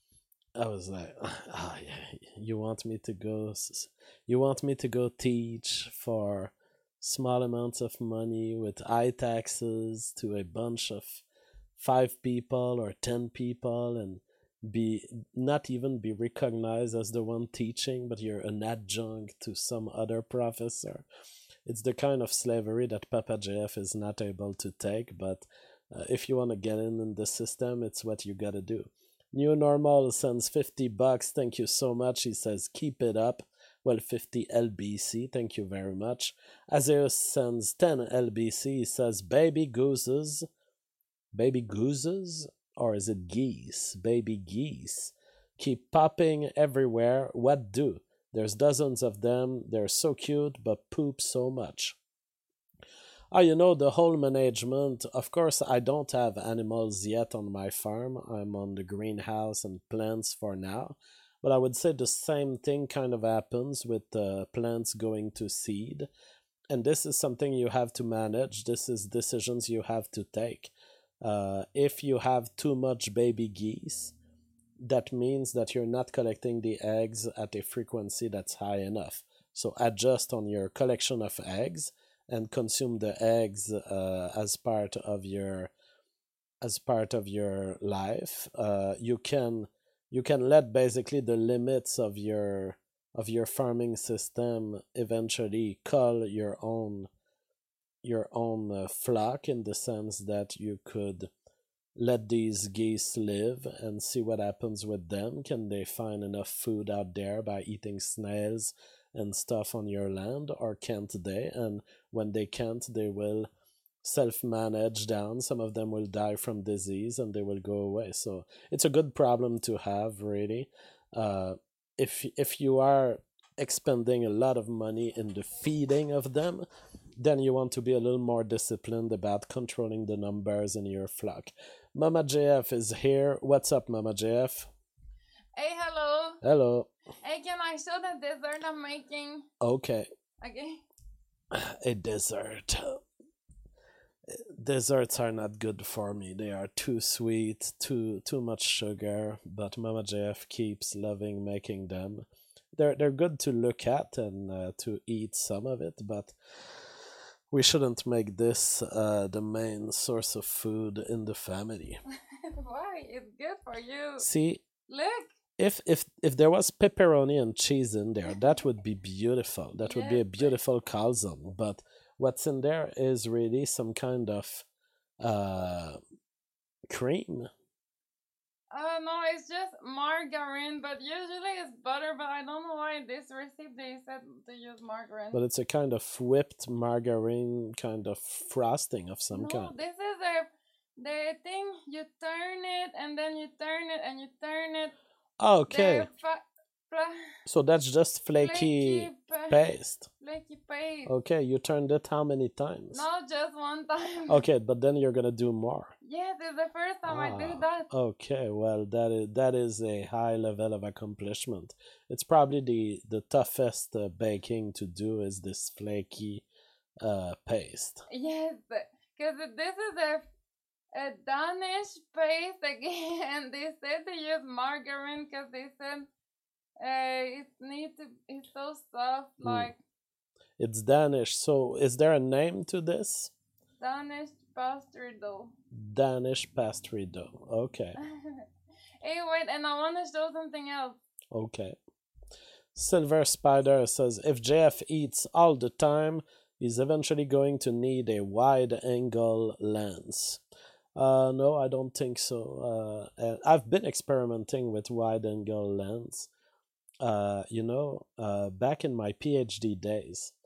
I was like, oh, yeah, you want me to go, s- you want me to go teach for small amounts of money with high taxes to a bunch of five people or ten people and be not even be recognized as the one teaching, but you're an adjunct to some other professor. It's the kind of slavery that Papa J F is not able to take, but uh, if you want to get in in the system, it's what you gotta do. New Normal sends fifty bucks. Thank you so much. He says, keep it up. Well, fifty L B C. Thank you very much. Azeus sends ten L B C. He says, baby gooses. Baby gooses? Or is it geese? Baby geese. Keep popping everywhere. What do? There's dozens of them. They're so cute, but poop so much. Ah, you know, the whole management. Of course, I don't have animals yet on my farm. I'm on the greenhouse and plants for now. But I would say the same thing kind of happens with uh, plants going to seed. And this is something you have to manage. This is decisions you have to take. Uh, if you have too much baby geese, that means that you're not collecting the eggs at a frequency that's high enough. So adjust on your collection of eggs and consume the eggs uh, as part of your as part of your life. Uh, you can you can let basically the limits of your of your farming system eventually call your own your own uh, flock, in the sense that you could let these geese live and see what happens with them. Can they find enough food out there by eating snails and stuff on your land, or can't they? And when they can't, they will self manage down. Some of them will die from disease and they will go away. So it's a good problem to have, really. Uh, if, if you are expending a lot of money in the feeding of them, then you want to be a little more disciplined about controlling the numbers in your flock. Mama J F is here. What's up, Mama J F? Hey, hello. Hello. Hey, can I show the dessert I'm making? Okay. Okay. A dessert. Desserts are not good for me. They are too sweet, too too much sugar, but Mama J F keeps loving making them. They're they're good to look at and uh, to eat some of it, but we shouldn't make this uh, the main source of food in the family. Why? It's good for you. See, Look. if if if there was pepperoni and cheese in there, that would be beautiful. That would be a Yes. beautiful calzone. But what's in there is really some kind of uh cream. Uh, no, it's just margarine, but usually it's butter, but I don't know why in this recipe they said to use margarine. But it's a kind of whipped margarine kind of frosting of some No, kind. this is a the thing. You turn it and then you turn it and you turn it. Okay. The fa- fla- So that's just flaky flaky, pa- paste. flaky paste. Okay, you turned it how many times? No, just one time. Okay, but then you're gonna do more. Yes, it's the first time I do Ah, that. okay, well that is that is a high level of accomplishment. It's probably the the toughest uh, baking to do is this flaky uh paste. Yes, because this is a a Danish paste again, and they said they use margarine because they said uh, it needs to it's so soft Hmm. like It's Danish. So is there a name to this? Danish pastry dough. Danish pastry dough. Okay. Hey, wait, and I want to show something else. Okay. Silver Spider says if J F eats all the time, he's eventually going to need a wide angle lens. Uh, no, I don't think so. Uh, and I've been experimenting with wide angle lens. Uh, you know, uh, back in my PhD days,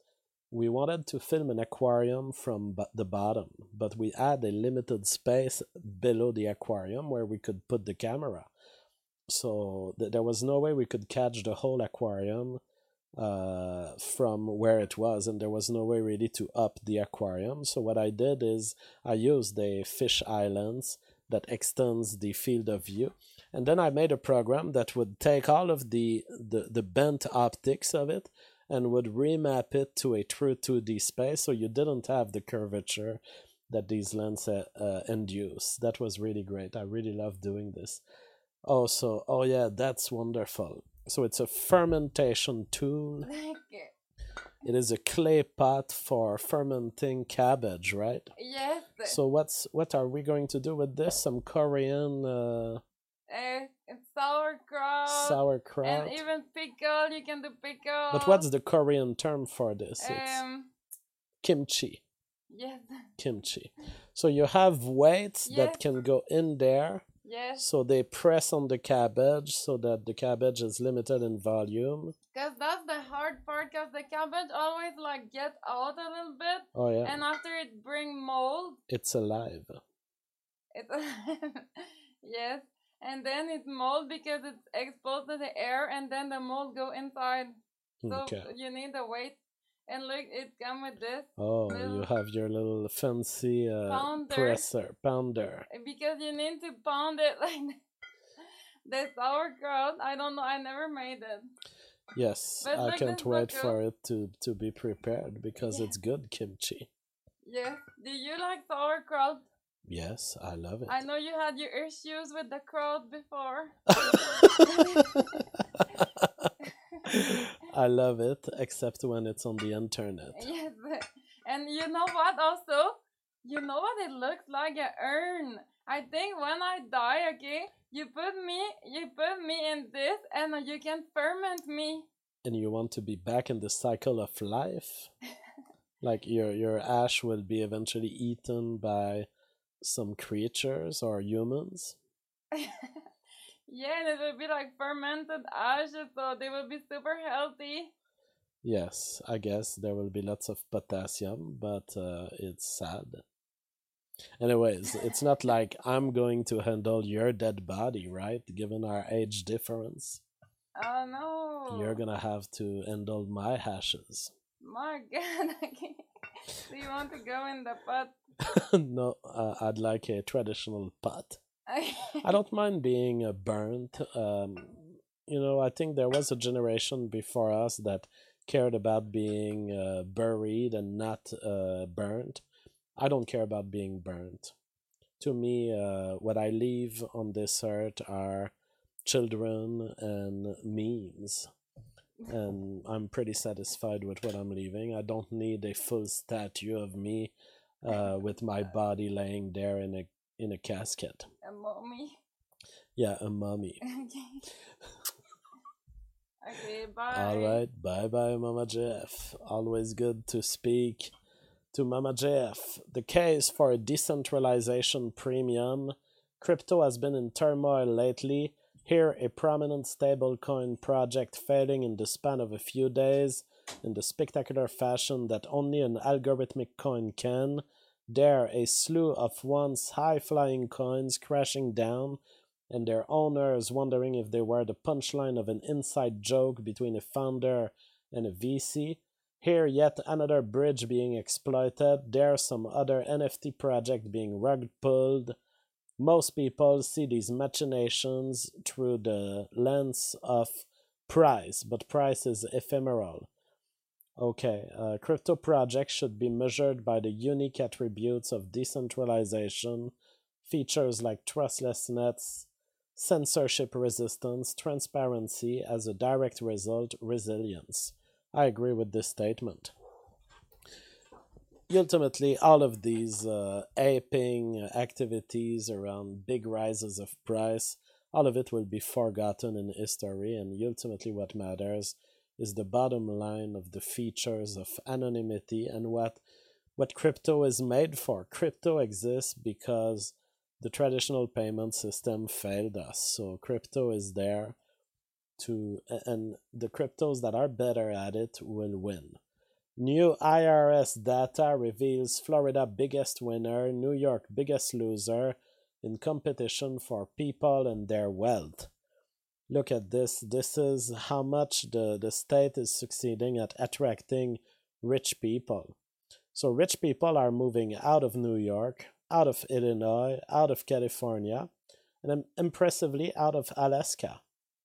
we wanted to film an aquarium from b- the bottom, but we had a limited space below the aquarium where we could put the camera. So th- there was no way we could catch the whole aquarium uh, from where it was, and there was no way really to up the aquarium. So what I did is I used a fish islands that extends the field of view, and then I made a program that would take all of the the, the bent optics of it and would remap it to a true two D space, so you didn't have the curvature that these lenses uh, uh, induce. That was really great. I really love doing this. Oh, so oh yeah, that's wonderful. So it's a fermentation tool. Like, It is a clay pot for fermenting cabbage, right? yes, So what's what are we going to do with this? Some Korean uh, uh, sauerkraut, sauerkraut. and even pickle. You can do pickle. But what's the Korean term for this? It's um? kimchi. Yes, Kimchi. So you have weights Yes. that can go in there. yes. So they press on the cabbage so that the cabbage is limited in volume. Cause that's the hard part. Cause the cabbage always like get out a little bit, Oh yeah, and after it bring mold. it's alive. It yes, and then it mold because it's exposed to the air, and then the mold go inside. So Okay. you need the weight, and look, it come with this Oh, you little have your little fancy uh, pounder presser, pounder. because you need to pound it like the sauerkraut. I don't know. I never made it. Yes, But I look, can't this wait look for it to, to be prepared because Yeah. it's good kimchi. Yes. Do you like sauerkraut? Yes, I love it. I know you had your issues with the crowd before. I love it, except when it's on the internet. Yes. And you know what also? You know what it looks like? An urn. I think when I die, okay, you put me you put me in this and you can ferment me. And you want to be back in the cycle of life? Like your your ash will be eventually eaten by some creatures or humans? Yeah, and it will be like fermented ashes, so they will be super healthy. Yes, I guess there will be lots of potassium, but uh, it's sad. Anyways, it's not like I'm going to handle your dead body, right? Given our age difference, Oh no. you're gonna have to handle my ashes. My god. Okay. Do you want to go in the pot? No, uh, I'd like a traditional pot. I don't mind being uh, burnt. Um, you know, I think there was a generation before us that cared about being uh, buried and not uh, burnt. I don't care about being burnt. To me, uh, what I leave on this earth are children and memes. And I'm pretty satisfied with what I'm leaving. I don't need a full statue of me uh, with my body laying there in a in a casket. A mommy. Yeah, a mummy. Okay. Okay, bye. All right, bye bye, Mama Jeff. Always good to speak to Mama Jeff. The case for a decentralization premium. Crypto has been in turmoil lately. Here, a prominent stablecoin project failing in the span of a few days in the spectacular fashion that only an algorithmic coin can. There, a slew of once high-flying coins crashing down, and their owners wondering if they were the punchline of an inside joke between a founder and a V C. Here, yet another bridge being exploited. There, some other N F T project being rug pulled. Most people see these machinations through the lens of price, but price is ephemeral. Okay, uh, crypto projects should be measured by the unique attributes of decentralization, features like trustless nets, censorship resistance, transparency, as a direct result, resilience. I agree with this statement. Ultimately, all of these uh, aping activities around big rises of price, all of it will be forgotten in history, and ultimately what matters is the bottom line of the features of anonymity and what what crypto is made for. Crypto exists because the traditional payment system failed us. So crypto is there to, and the cryptos that are better at it will win. New I R S data reveals Florida biggest winner, New York biggest loser in competition for people and their wealth. Look at this. This is how much the, the state is succeeding at attracting rich people. So rich people are moving out of New York, out of Illinois, out of California, and impressively out of Alaska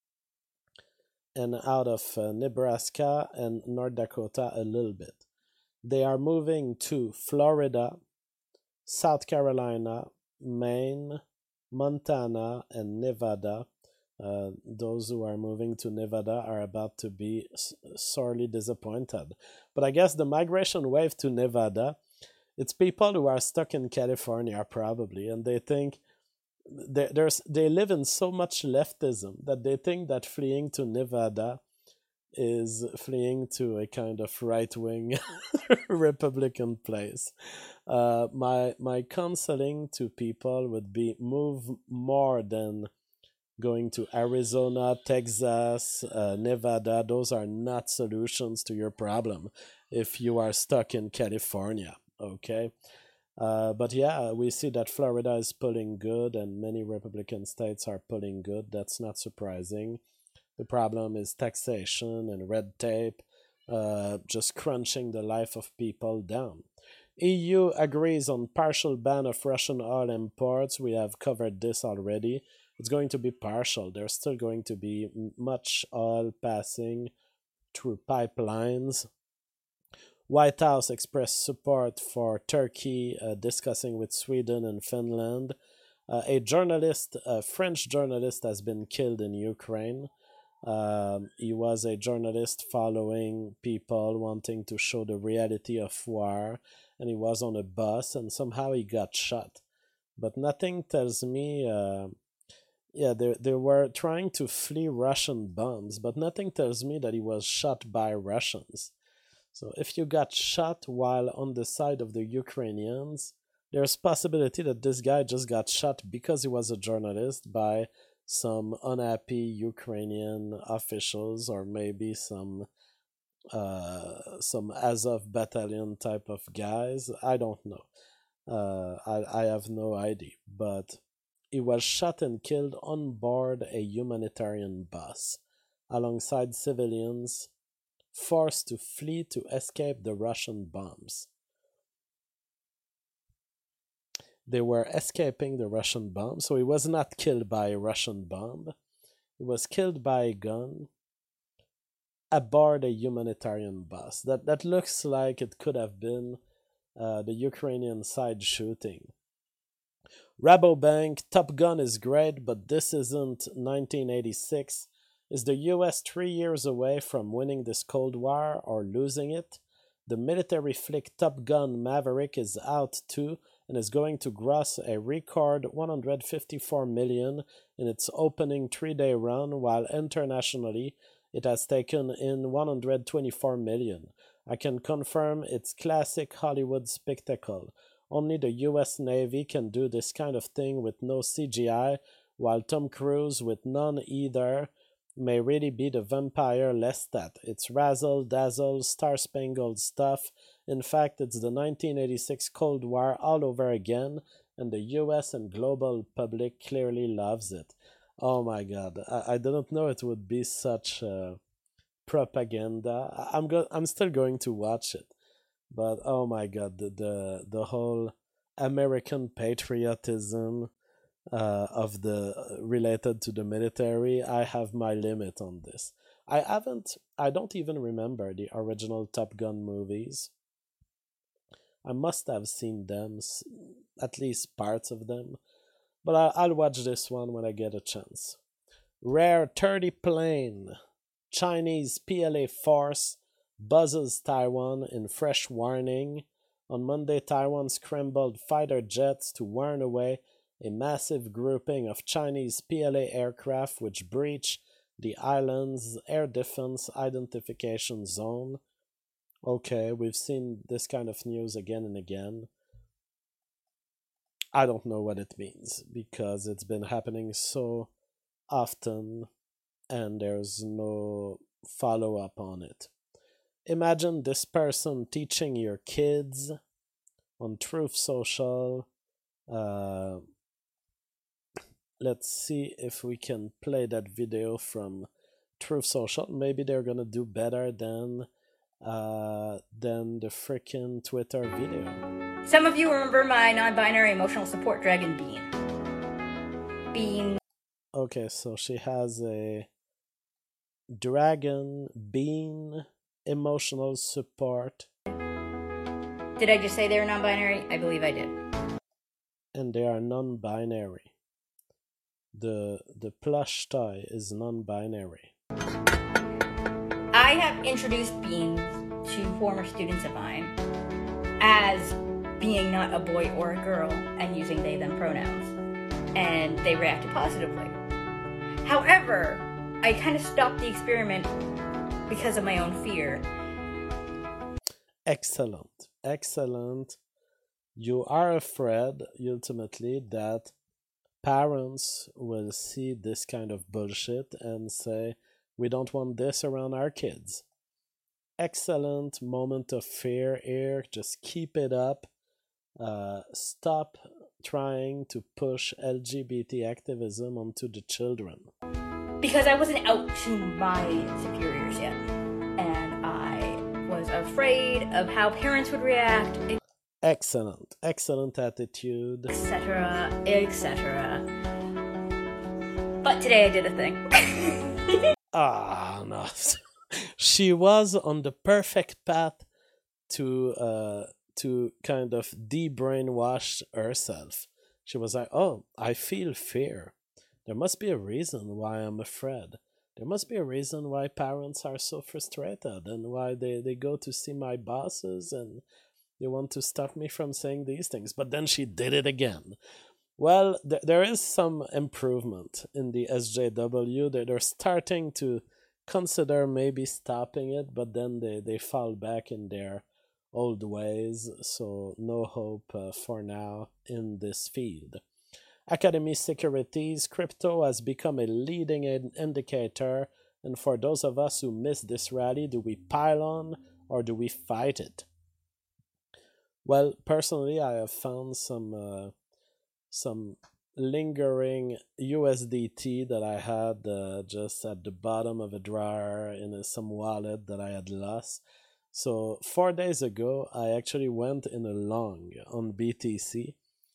and out of uh, Nebraska and North Dakota a little bit. They are moving to Florida, South Carolina, Maine, Montana, and Nevada. Uh, those who are moving to Nevada are about to be s- sorely disappointed. But I guess the migration wave to Nevada, it's people who are stuck in California probably, and they think they, there's they live in so much leftism that they think that fleeing to Nevada is fleeing to a kind of right wing Republican place. Uh, my my counseling to people would be move more than going to Arizona, Texas, uh, Nevada. Those are not solutions to your problem if you are stuck in California. Okay. Uh, but yeah, we see that Florida is pulling good and many Republican states are pulling good. That's not surprising. The problem is taxation and red tape, uh, just crunching the life of people down. E U agrees on partial ban of Russian oil imports. We have covered this already. It's going to be partial. There's still going to be much oil passing through pipelines. White House expressed support for Turkey, uh, discussing with Sweden and Finland. Uh, a journalist, a French journalist, has been killed in Ukraine. Um, he was a journalist following people wanting to show the reality of war, and he was on a bus, and somehow he got shot. But nothing tells me. Uh, yeah, they they were trying to flee Russian bombs, but nothing tells me that he was shot by Russians. So if you got shot while on the side of the Ukrainians, there's possibility that this guy just got shot because he was a journalist by some unhappy Ukrainian officials or maybe some uh, some Azov battalion type of guys. I don't know. Uh, I, I have no idea. But he was shot and killed on board a humanitarian bus alongside civilians forced to flee to escape the Russian bombs. They were escaping the Russian bomb, so he was not killed by a Russian bomb. He was killed by a gun aboard a humanitarian bus. That that looks like it could have been uh, the Ukrainian side shooting. Rabobank, Top Gun is great, but this isn't nineteen eighty-six. Is the U S three years away from winning this Cold War or losing it? The military flick Top Gun Maverick is out too and is going to gross a record one hundred fifty-four million dollars in its opening three-day run, while internationally it has taken in one hundred twenty-four million dollars. I can confirm it's classic Hollywood spectacle. Only the U S Navy can do this kind of thing with no C G I, while Tom Cruise, with none either, may really be the vampire Lestat. It's razzle dazzle, star spangled stuff. In fact, it's the nineteen eighty-six Cold War all over again, and the U S and global public clearly loves it. Oh my god, I, I didn't know it would be such uh, propaganda. I, I'm go- I'm still going to watch it, but oh my god, the the, the whole American patriotism uh, of the related to the military, I have my limit on this. I haven't, I don't even remember the original Top Gun movies. I must have seen them, at least parts of them, but I, I'll watch this one when I get a chance. Rare thirty plane. Chinese P L A force buzzes Taiwan in fresh warning. On Monday, Taiwan scrambled fighter jets to warn away a massive grouping of Chinese P L A aircraft which breached the island's air defense identification zone. Okay, we've seen this kind of news again and again. I don't know what it means because it's been happening so often and there's no follow up on it. imagine this person teaching your kids on Truth Social. Uh, let's see if we can play that video from Truth Social. Maybe they're gonna do better than uh, than the freaking Twitter video. Some of you remember my non-binary emotional support dragon, Bean. Bean. Okay, so she has a dragon, Bean, emotional support. Did I just say they were non-binary? I believe I did. And they are non-binary. The the plush toy is non-binary. I have introduced Bean to former students of mine as being not a boy or a girl and using they them pronouns, and they reacted positively. However, I kind of stopped the experiment because of my own fear. Excellent, excellent. You are afraid, ultimately, that parents will see this kind of bullshit and say, we don't want this around our kids. Excellent moment of fear here. Just keep it up. Uh, stop trying to push L G B T activism onto the children. Because I wasn't out to my superiors yet, and I was afraid of how parents would react, Excellent, excellent attitude. et cetera, et cetera. But today I did a thing. Ah, no. She was on the perfect path to uh to kind of de-brainwash herself. She was like, oh, I feel fear. There must be a reason why I'm afraid. There must be a reason why parents are so frustrated and why they, they go to see my bosses and they want to stop me from saying these things. But then she did it again. Well, th- there is some improvement in the S J W. They're, they're starting to consider maybe stopping it, but then they, they fall back in their old ways. So no hope uh, for now in this field. Academy Securities, crypto has become a leading in- indicator. And for those of us who missed this rally, do we pile on or do we fight it? Well, personally, I have found some uh, some lingering U S D T that I had uh, just at the bottom of a drawer in a, some wallet that I had lost. So four days ago, I actually went in a long on B T C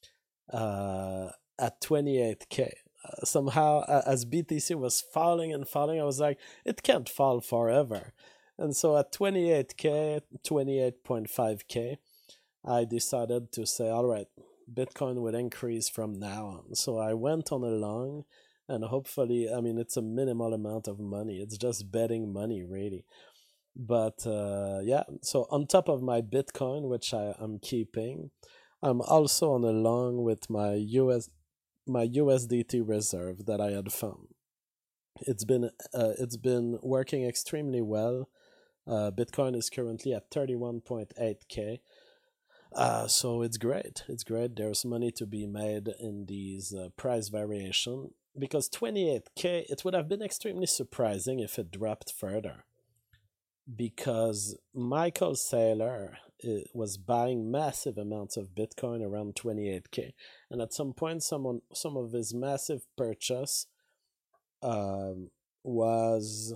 uh, at twenty-eight K. Uh, somehow, uh, as B T C was falling and falling, I was like, it can't fall forever. And so at twenty-eight K, twenty-eight point five K, I decided to say, all right, Bitcoin will increase from now on. So I went on a long, and hopefully, I mean, it's a minimal amount of money. It's just betting money, really. But uh, yeah, so on top of my Bitcoin, which I am keeping, I'm also on a long with my U S my U S D T reserve that I had found. It's been uh, it's been working extremely well. Uh, Bitcoin is currently at thirty-one point eight K. Uh, so it's great. It's great. There's money to be made in these uh, price variation because twenty-eight K, it would have been extremely surprising if it dropped further because Michael Saylor uh, was buying massive amounts of Bitcoin around twenty-eight K. And at some point, someone, some of his massive purchase um, was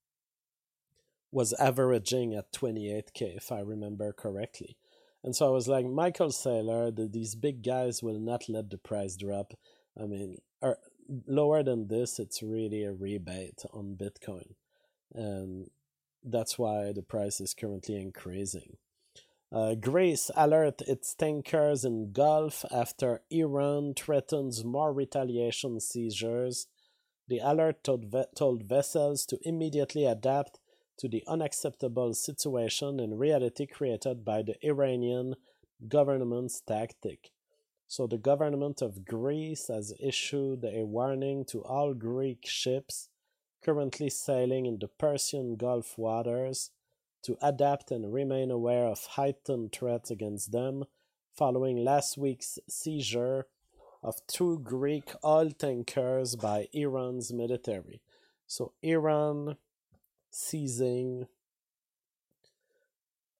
was averaging at twenty-eight K, if I remember correctly. And so I was like, Michael Saylor, the, these big guys will not let the price drop. I mean, or lower than this, it's really a rebate on Bitcoin. And that's why the price is currently increasing. Uh, Greece alert its tankers in Gulf after Iran threatens more retaliation seizures. The alert told, ve- told vessels to immediately adapt to the unacceptable situation in reality created by the Iranian government's tactic. So the government of Greece has issued a warning to all Greek ships currently sailing in the Persian Gulf waters to adapt and remain aware of heightened threats against them following last week's seizure of two Greek oil tankers by Iran's military. So Iran seizing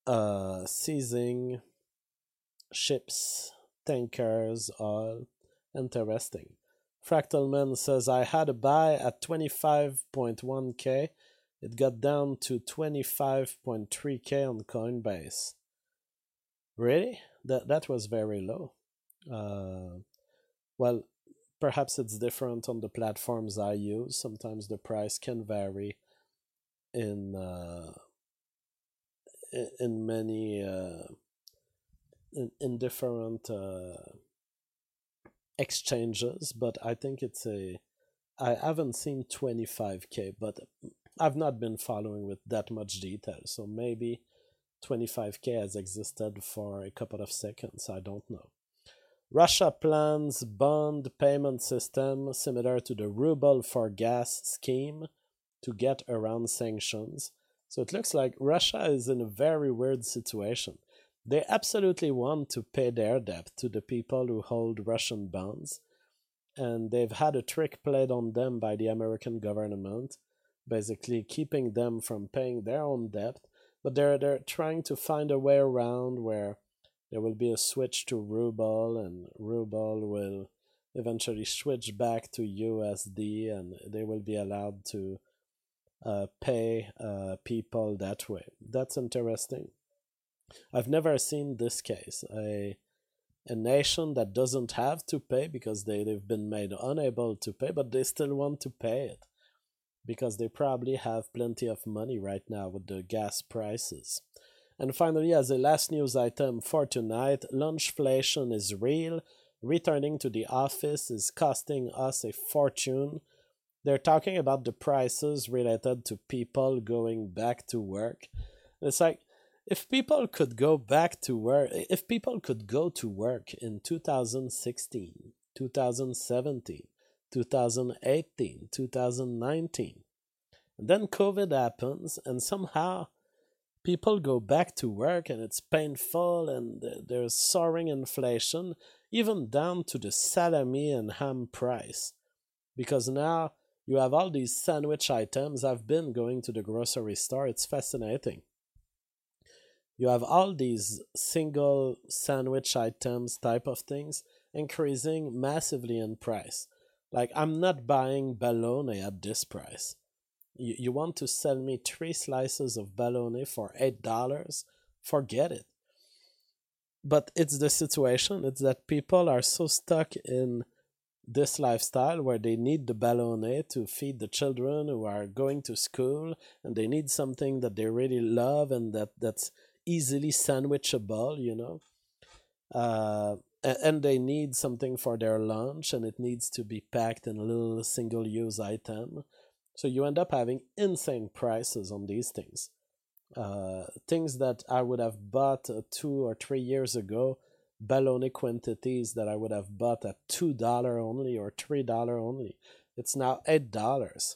uh, seizing ships, tankers, oil. Interesting. Fractalman says, I had a buy at twenty-five point one K. It got down to twenty-five point three K on Coinbase. Really? That that was very low. Uh, well, perhaps it's different on the platforms I use. Sometimes the price can vary in uh, in many uh, in, in different uh, exchanges, but I think it's a I haven't seen twenty-five K, but I've not been following with that much detail, so maybe twenty-five K has existed for a couple of seconds, I don't know. Russia plans bond payment system similar to the ruble for gas scheme to get around sanctions. So it looks like Russia is in a very weird situation. They absolutely want to pay their debt to the people who hold Russian bonds, and they've had a trick played on them by the American government, basically keeping them from paying their own debt, but they're, they're trying to find a way around where there will be a switch to ruble, and ruble will eventually switch back to U S D, and they will be allowed to uh, pay uh, people that way. That's interesting. I've never seen this case. A, a nation that doesn't have to pay because they, they've been made unable to pay, but they still want to pay it because they probably have plenty of money right now with the gas prices. And finally, as a last news item for tonight, lunchflation is real. Returning to the office is costing us a fortune. They're talking about the prices related to people going back to work. It's like, if people could go back to work, if people could go to work in two thousand sixteen, two thousand seventeen, two thousand eighteen, two thousand nineteen, and then COVID happens, and somehow people go back to work, and it's painful, and there's soaring inflation, even down to the salami and ham price. Because now you have all these sandwich items. I've been going to the grocery store. It's fascinating. You have all these single sandwich items type of things increasing massively in price. Like, I'm not buying bologna at this price. You, you want to sell me three slices of bologna for eight dollars? Forget it. But it's the situation. It's that people are so stuck in this lifestyle where they need the bologna to feed the children who are going to school, and they need something that they really love and that, that's easily sandwichable, you know. Uh, and they need something for their lunch, and it needs to be packed in a little single-use item. So you end up having insane prices on these things. Uh, things that I would have bought uh, two or three years ago, bologna quantities that I would have bought at two dollars only or three dollars only. It's now eight dollars.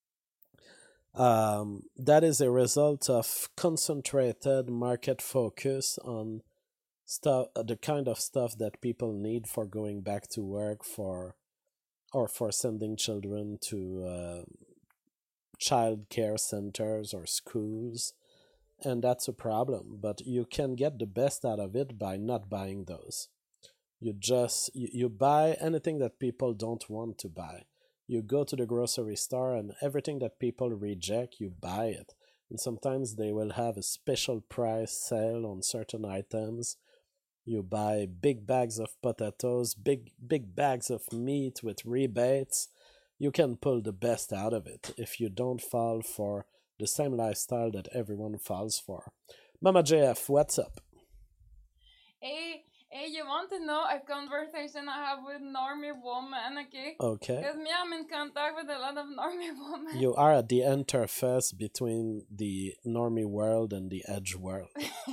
Um, that is a result of concentrated market focus on stuff, the kind of stuff that people need for going back to work, for or for sending children to uh, child care centers or schools, and that's a problem. But you can get the best out of it by not buying those. You just you, you buy anything that people don't want to buy. You go to the grocery store, and everything that people reject, you buy it. And sometimes they will have a special price sale on certain items. You buy big bags of potatoes, big big bags of meat with rebates. You can pull the best out of it if you don't fall for the same lifestyle that everyone falls for. Mama J F, what's up? Hey, hey, you want to know a conversation I have with normie woman, okay? Okay. Because me, I'm in contact with a lot of normie women. You are at the interface between the normie world and the edge world.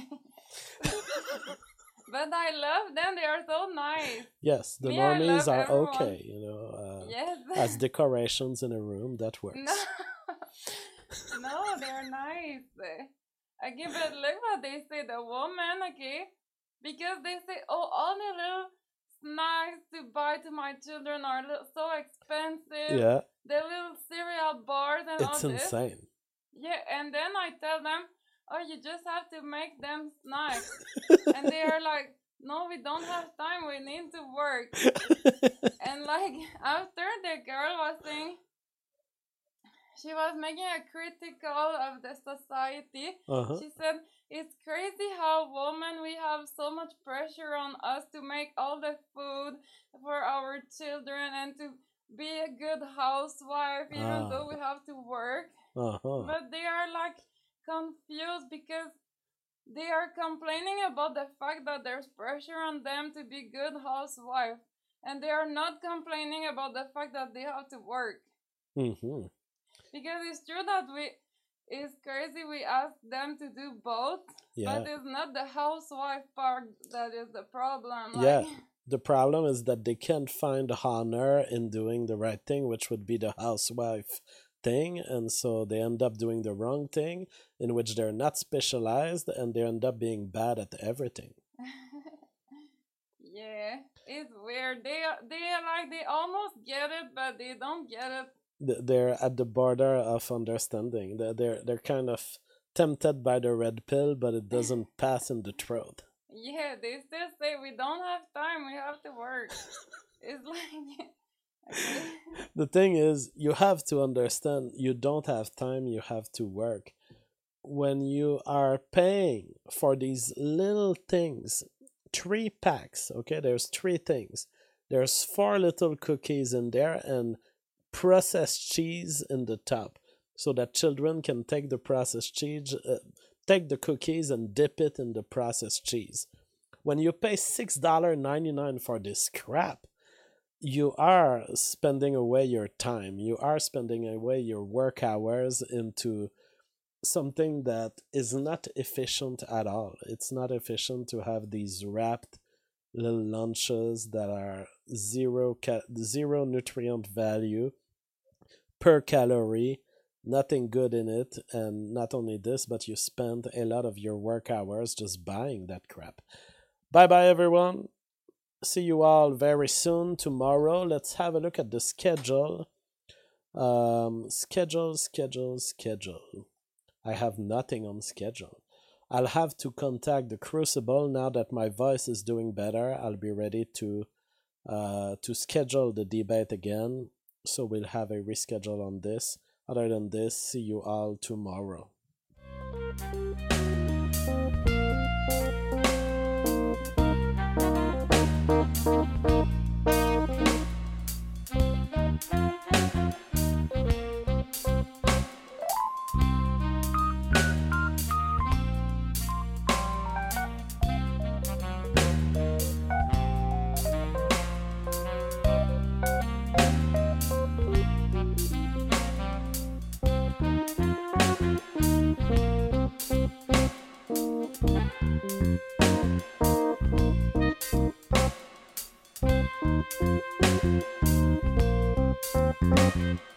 But I love them. They are so nice. Yes, the Me, I normies love are everyone. okay, you know, uh, Yes. as decorations in a room, that works. No, no, they're nice. I give it. Look what they say. The woman, okay, because they say, oh, all the little snacks to buy to my children are li- so expensive. Yeah, The little cereal bars and it's all this. insane. Yeah, and then I tell them, oh, you just have to make them snacks. And they are like, no, we don't have time, we need to work. And like after the girl was saying, she was making a critical of the society. Uh-huh. She said, it's crazy how women, we have so much pressure on us to make all the food for our children and to be a good housewife, even Ah. though we have to work. Uh-huh. But they are like confused because they are complaining about the fact that there's pressure on them to be good housewife, and they are not complaining about the fact that they have to work. Mm-hmm. Because it's true that we, it's crazy we ask them to do both, Yeah. but it's not the housewife part that is the problem. Yeah. Like, The problem is that they can't find honor in doing the right thing, which would be the housewife thing, and so they end up doing the wrong thing, in which they're not specialized, and they end up being bad at everything. yeah, it's weird. They are, they are like, they almost get it, but they don't get it. Th- They're at the border of understanding. They're they're, they're kind of tempted by the red pill, but it doesn't pass in the throat. Yeah, they still say we don't have time, we have to work. It's like, okay. The thing is, you have to understand you don't have time, you have to work. When you are paying for these little things, three packs, okay, there's three things. There's four little cookies in there and processed cheese in the top, so that children can take the processed cheese, uh, take the cookies and dip it in the processed cheese. When you pay six dollars and ninety-nine cents for this crap, you are spending away your time. You are spending away your work hours into something that is not efficient at all. It's not efficient to have these wrapped little lunches that are zero ca- zero nutrient value per calorie, nothing good in it, and not only this, but you spend a lot of your work hours just buying that crap. Bye bye, everyone. See you all very soon tomorrow. Let's have a look at the schedule. Um, schedule, schedule, schedule. I have nothing on schedule. I'll have to contact the Crucible now that my voice is doing better. I'll be ready to uh, to schedule the debate again. So we'll have a reschedule on this. Other than this, see you all tomorrow. Thank you.